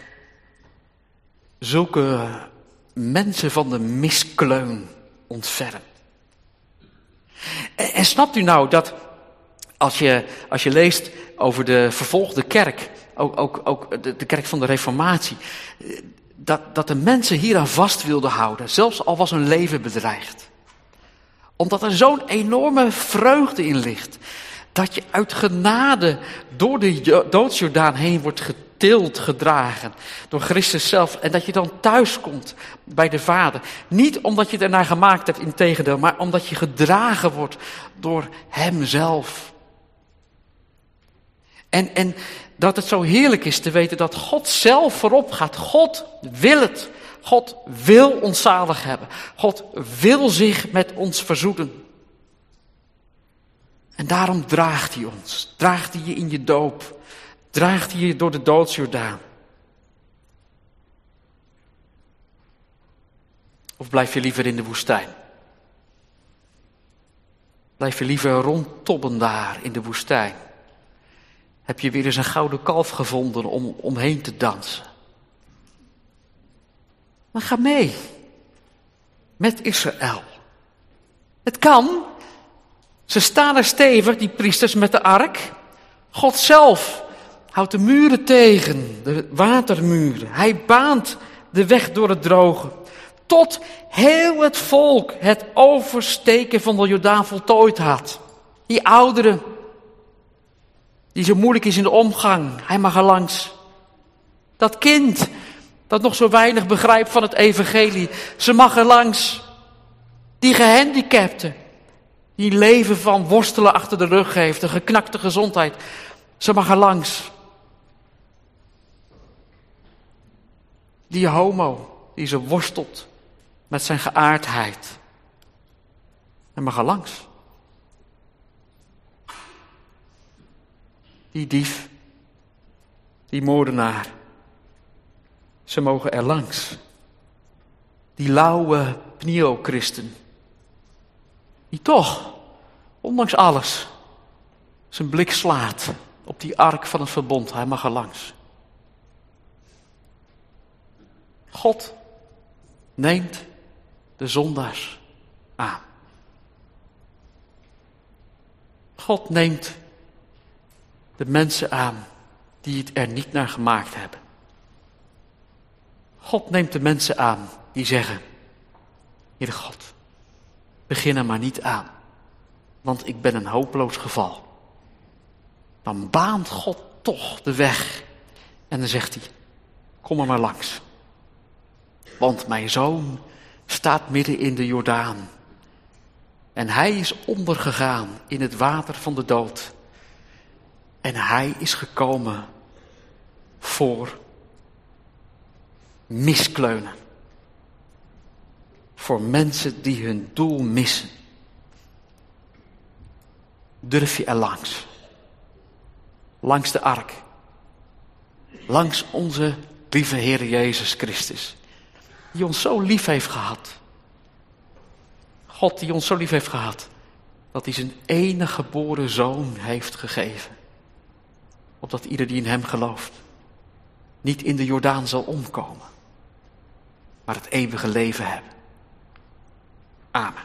zulke mensen van de miskleun ontfermt. En snapt u nou dat als je leest over de vervolgde kerk, ook de kerk van de Reformatie, dat de mensen hieraan vast wilden houden, zelfs al was hun leven bedreigd. Omdat er zo'n enorme vreugde in ligt. Dat je uit genade door de doodsjordaan heen wordt getild, gedragen. Door Christus zelf. En dat je dan thuis komt bij de Vader. Niet omdat je het ernaar gemaakt hebt, integendeel. Maar omdat je gedragen wordt door Hem zelf. En dat het zo heerlijk is te weten dat God zelf voorop gaat. God wil het. God wil ons zalig hebben. God wil zich met ons verzoenen. En daarom draagt hij ons. Draagt hij je in je doop. Draagt hij je door de doodsjordaan. Of blijf je liever in de woestijn? Blijf je liever rondtobben daar in de woestijn? Heb je weer eens een gouden kalf gevonden om omheen te dansen? Maar ga mee met Israël. Het kan. Ze staan er stevig, die priesters met de ark. God zelf houdt de muren tegen, de watermuren. Hij baant de weg door het droge. Tot heel het volk het oversteken van de Jordaan voltooid had. Die ouderen, die zo moeilijk is in de omgang, hij mag er langs. Dat kind dat nog zo weinig begrijpt van het evangelie. Ze mag er langs. Die gehandicapte. Die een leven van worstelen achter de rug heeft. Een geknakte gezondheid. Ze mag er langs. Die homo. Die zo worstelt met zijn geaardheid. Hij mag er langs. Die dief. Die moordenaar. Ze mogen er langs. Die lauwe pneuchristen. Die toch, ondanks alles, zijn blik slaat op die ark van het verbond. Hij mag er langs. God neemt de zondaars aan. God neemt de mensen aan die het er niet naar gemaakt hebben. God neemt de mensen aan die zeggen: Heere God, begin er maar niet aan, want ik ben een hopeloos geval. Dan baant God toch de weg en dan zegt hij: kom er maar langs. Want mijn zoon staat midden in de Jordaan en hij is ondergegaan in het water van de dood. En hij is gekomen voor miskleunen. Voor mensen die hun doel missen. Durf je er langs? Langs de ark. Langs onze lieve Heer Jezus Christus. Die ons zo lief heeft gehad. God die ons zo lief heeft gehad. Dat hij zijn enige geboren zoon heeft gegeven. Opdat ieder die in hem gelooft niet in de Jordaan zal omkomen. Maar het eeuwige leven hebben. Amen.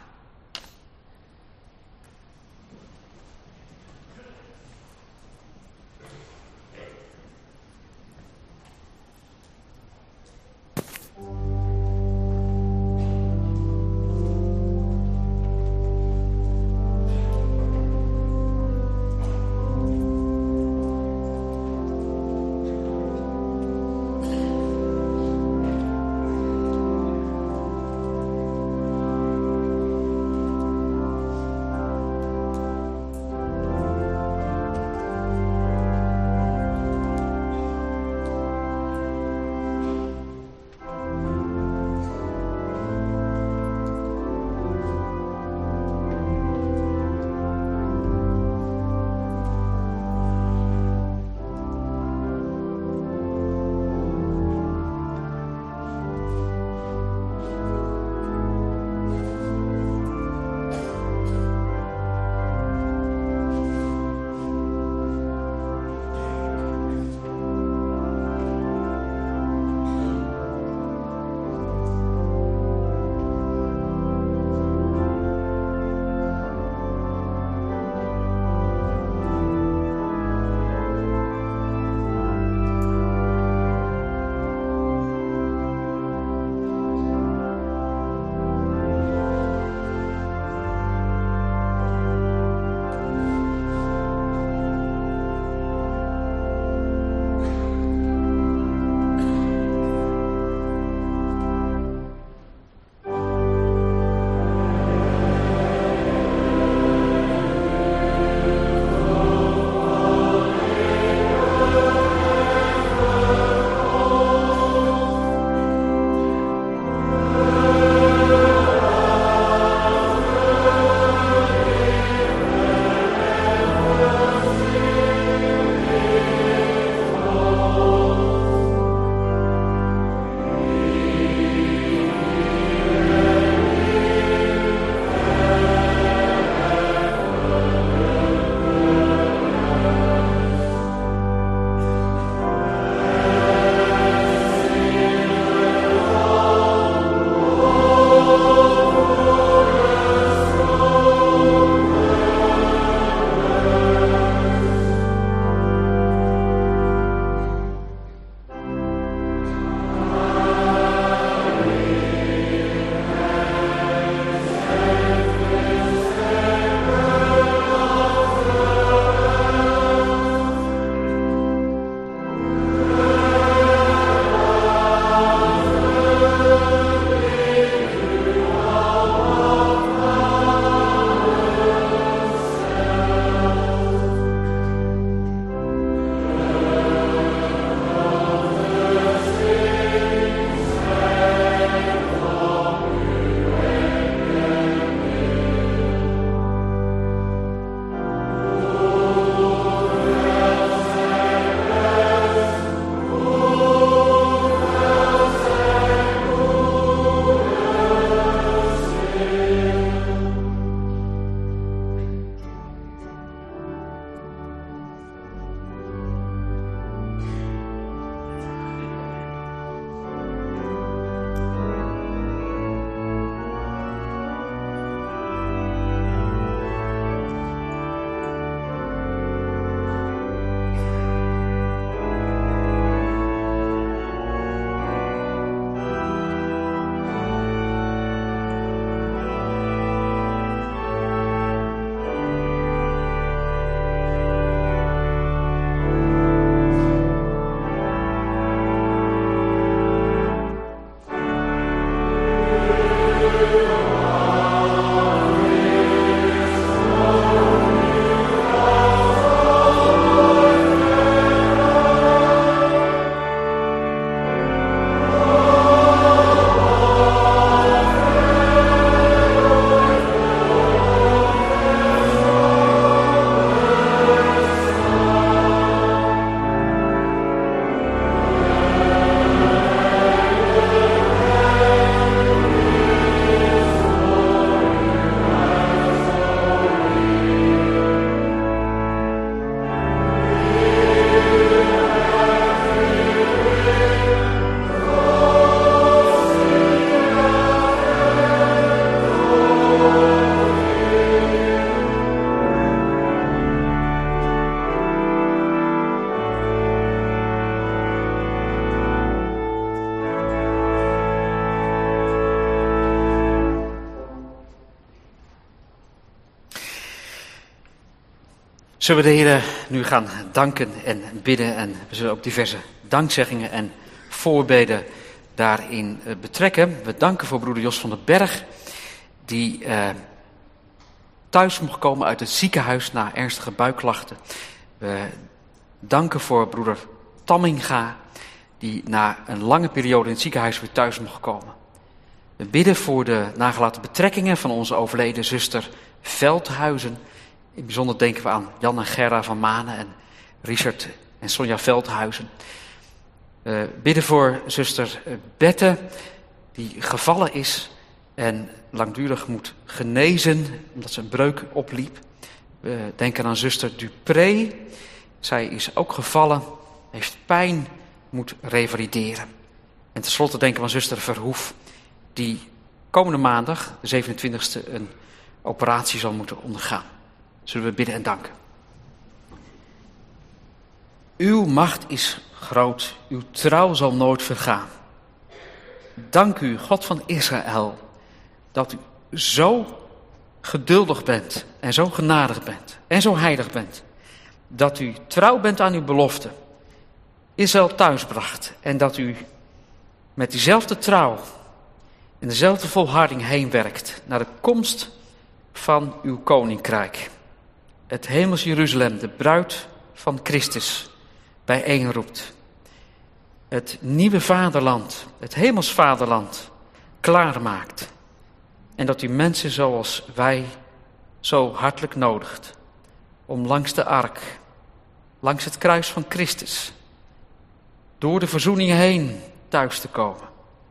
Zullen we de Heer nu gaan danken en bidden en we zullen ook diverse dankzeggingen en voorbeden daarin betrekken. We danken voor broeder Jos van den Berg, die thuis mocht komen uit het ziekenhuis na ernstige buikklachten. We danken voor broeder Tamminga, die na een lange periode in het ziekenhuis weer thuis mocht komen. We bidden voor de nagelaten betrekkingen van onze overleden zuster Veldhuizen. In het bijzonder denken we aan Jan en Gerda van Manen en Richard en Sonja Veldhuizen. We bidden voor zuster Bette, die gevallen is en langdurig moet genezen, omdat ze een breuk opliep. We denken aan zuster Dupré. Zij is ook gevallen, heeft pijn, moet revalideren. En tenslotte denken we aan zuster Verhoef, die komende maandag, de 27e, een operatie zal moeten ondergaan. Zullen we bidden en danken. Uw macht is groot, uw trouw zal nooit vergaan. Dank u, God van Israël, dat u zo geduldig bent en zo genadig bent en zo heilig bent. Dat u trouw bent aan uw belofte, Israël thuisbracht en dat u met diezelfde trouw en dezelfde volharding heen werkt naar de komst van uw koninkrijk. Het hemels Jeruzalem, de bruid van Christus, bijeenroept. Het nieuwe vaderland, het hemels vaderland, klaarmaakt. En dat u mensen zoals wij zo hartelijk nodigt om langs de ark, langs het kruis van Christus, door de verzoening heen thuis te komen.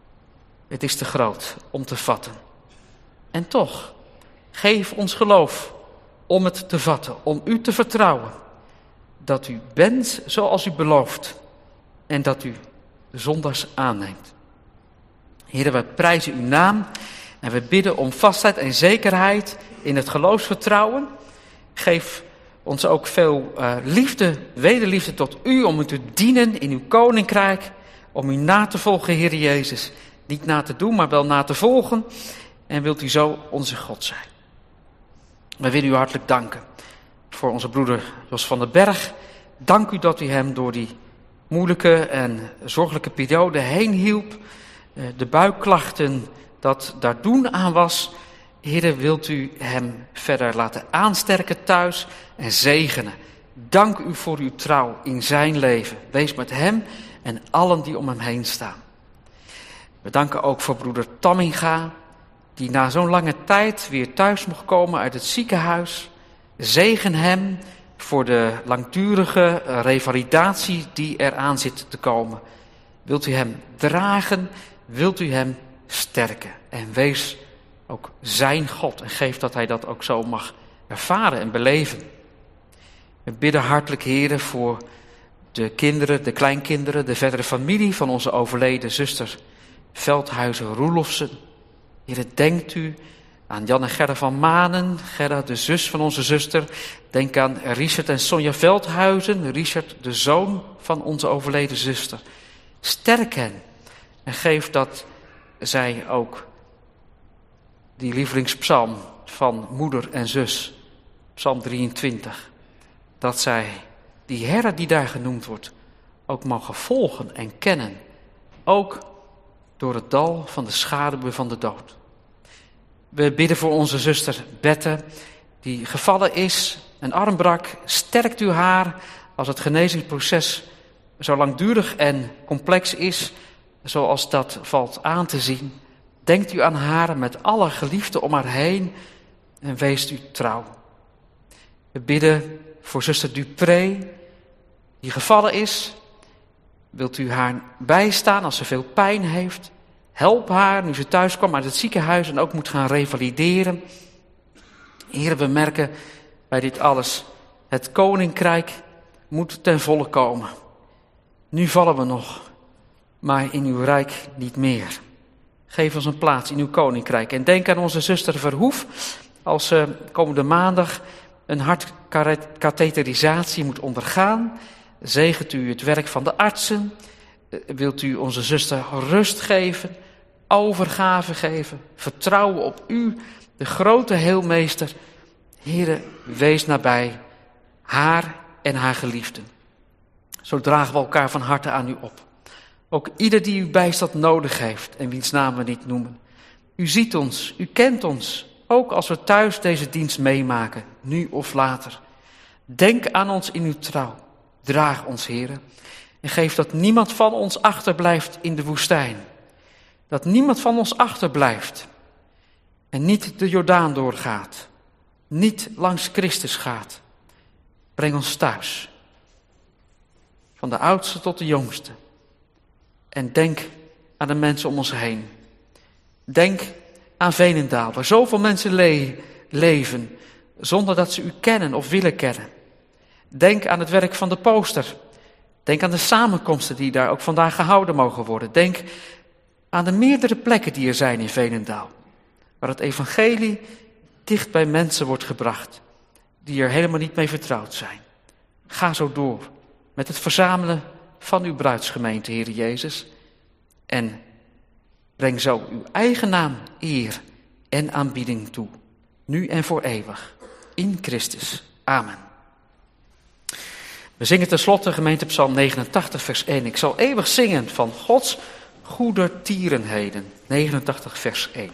Het is te groot om te vatten. En toch, geef ons geloof om het te vatten, om u te vertrouwen. Dat u bent zoals u belooft en dat u de zondags aanneemt. Heere, wij prijzen uw naam en we bidden om vastheid en zekerheid in het geloofsvertrouwen. Geef ons ook veel liefde, wederliefde tot u om u te dienen in uw koninkrijk. Om u na te volgen, Heer Jezus. Niet na te doen, maar wel na te volgen. En wilt u zo onze God zijn. Wij willen u hartelijk danken voor onze broeder Jos van den Berg. Dank u dat u hem door die moeilijke en zorgelijke periode heen hielp. De buikklachten, dat daar doen aan was. Heere, wilt u hem verder laten aansterken thuis en zegenen. Dank u voor uw trouw in zijn leven. Wees met hem en allen die om hem heen staan. We danken ook voor broeder Tamminga, die na zo'n lange tijd weer thuis mocht komen uit het ziekenhuis. Zegen hem voor de langdurige revalidatie die eraan zit te komen. Wilt u hem dragen, wilt u hem sterken en wees ook zijn God en geef dat hij dat ook zo mag ervaren en beleven. We bidden hartelijk, Heere, voor de kinderen, de kleinkinderen, de verdere familie van onze overleden zuster Veldhuizen Roelofsen. Heere, denkt u aan Jan en Gerda van Manen, Gerda de zus van onze zuster. Denk aan Richard en Sonja Veldhuizen, Richard de zoon van onze overleden zuster. Sterk hen en geef dat zij ook die lievelingspsalm van moeder en zus, psalm 23, dat zij die Heere die daar genoemd wordt ook mogen volgen en kennen, ook door het dal van de schaduw van de dood. We bidden voor onze zuster Bette, die gevallen is, een arm brak. Sterkt u haar als het genezingsproces zo langdurig en complex is, zoals dat valt aan te zien. Denkt u aan haar met alle geliefden om haar heen en wees u trouw. We bidden voor zuster Dupré, die gevallen is. Wilt u haar bijstaan als ze veel pijn heeft? Help haar nu ze thuis kwam uit het ziekenhuis en ook moet gaan revalideren. Heer, we merken bij dit alles, het koninkrijk moet ten volle komen. Nu vallen we nog, maar in uw rijk niet meer. Geef ons een plaats in uw koninkrijk. En denk aan onze zuster Verhoef, als ze komende maandag een hartkatheterisatie moet ondergaan. Zegent u het werk van de artsen. Wilt u onze zuster rust geven, overgave geven, vertrouwen op u, de grote heelmeester. Heere, wees nabij haar en haar geliefden. Zo dragen we elkaar van harte aan u op. Ook ieder die uw bijstand nodig heeft en wiens naam we niet noemen. U ziet ons, u kent ons, ook als we thuis deze dienst meemaken, nu of later. Denk aan ons in uw trouw. Draag ons, Heere, en geef dat niemand van ons achterblijft in de woestijn. Dat niemand van ons achterblijft en niet de Jordaan doorgaat, niet langs Christus gaat. Breng ons thuis, van de oudste tot de jongste. En denk aan de mensen om ons heen. Denk aan Veenendaal, waar zoveel mensen leven, zonder dat ze u kennen of willen kennen. Denk aan het werk van de poster. Denk aan de samenkomsten die daar ook vandaag gehouden mogen worden. Denk aan de meerdere plekken die er zijn in Veenendaal, waar het evangelie dicht bij mensen wordt gebracht, die er helemaal niet mee vertrouwd zijn. Ga zo door met het verzamelen van uw bruidsgemeente, Heer Jezus. En breng zo uw eigen naam eer en aanbidding toe, nu en voor eeuwig, in Christus. Amen. We zingen tenslotte gemeente Psalm 89 vers 1. Ik zal eeuwig zingen van Gods goedertierenheden. 89 vers 1.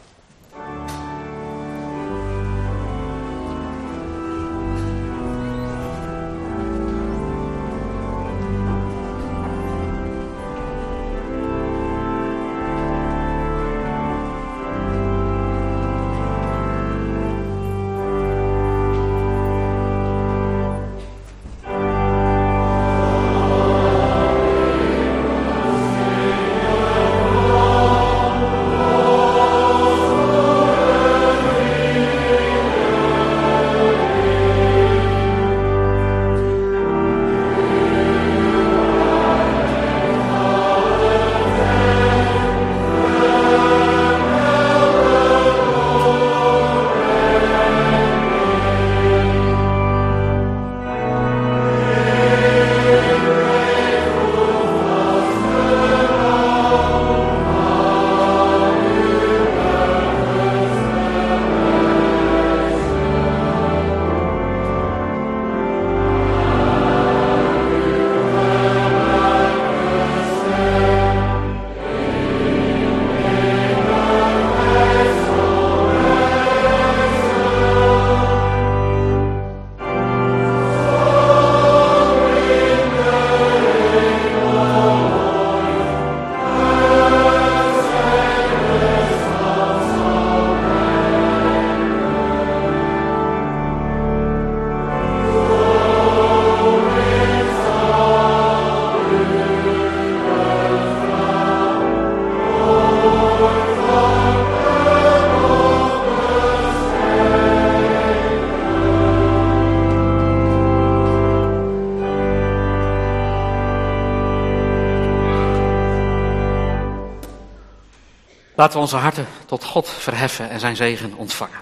Laten we onze harten tot God verheffen en zijn zegen ontvangen.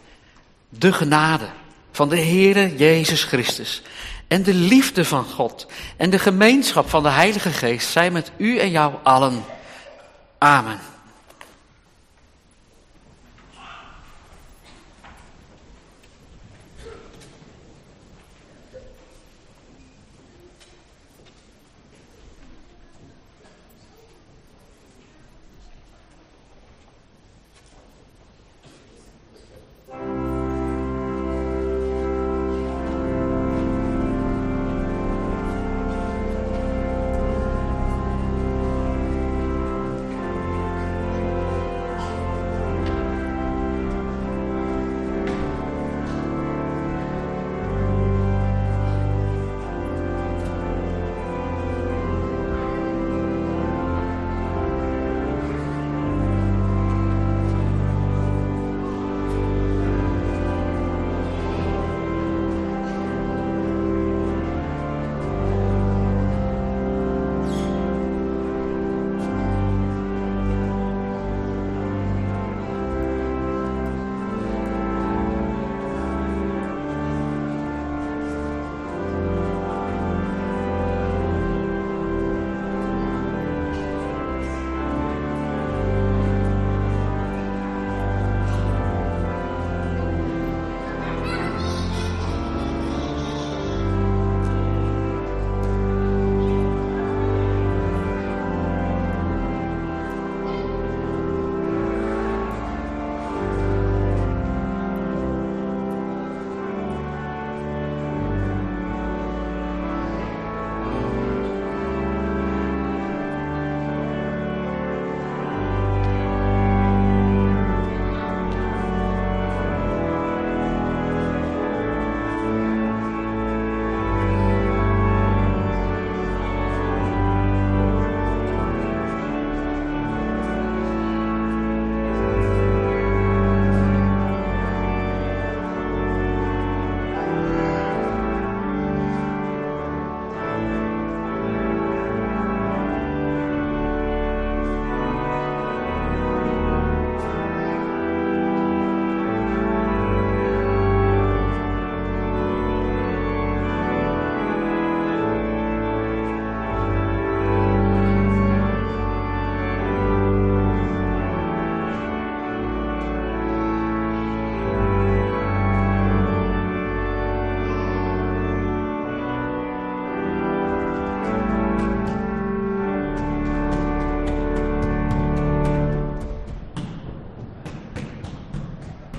De genade van de Heere Jezus Christus en de liefde van God en de gemeenschap van de Heilige Geest zijn met u en jou allen. Amen.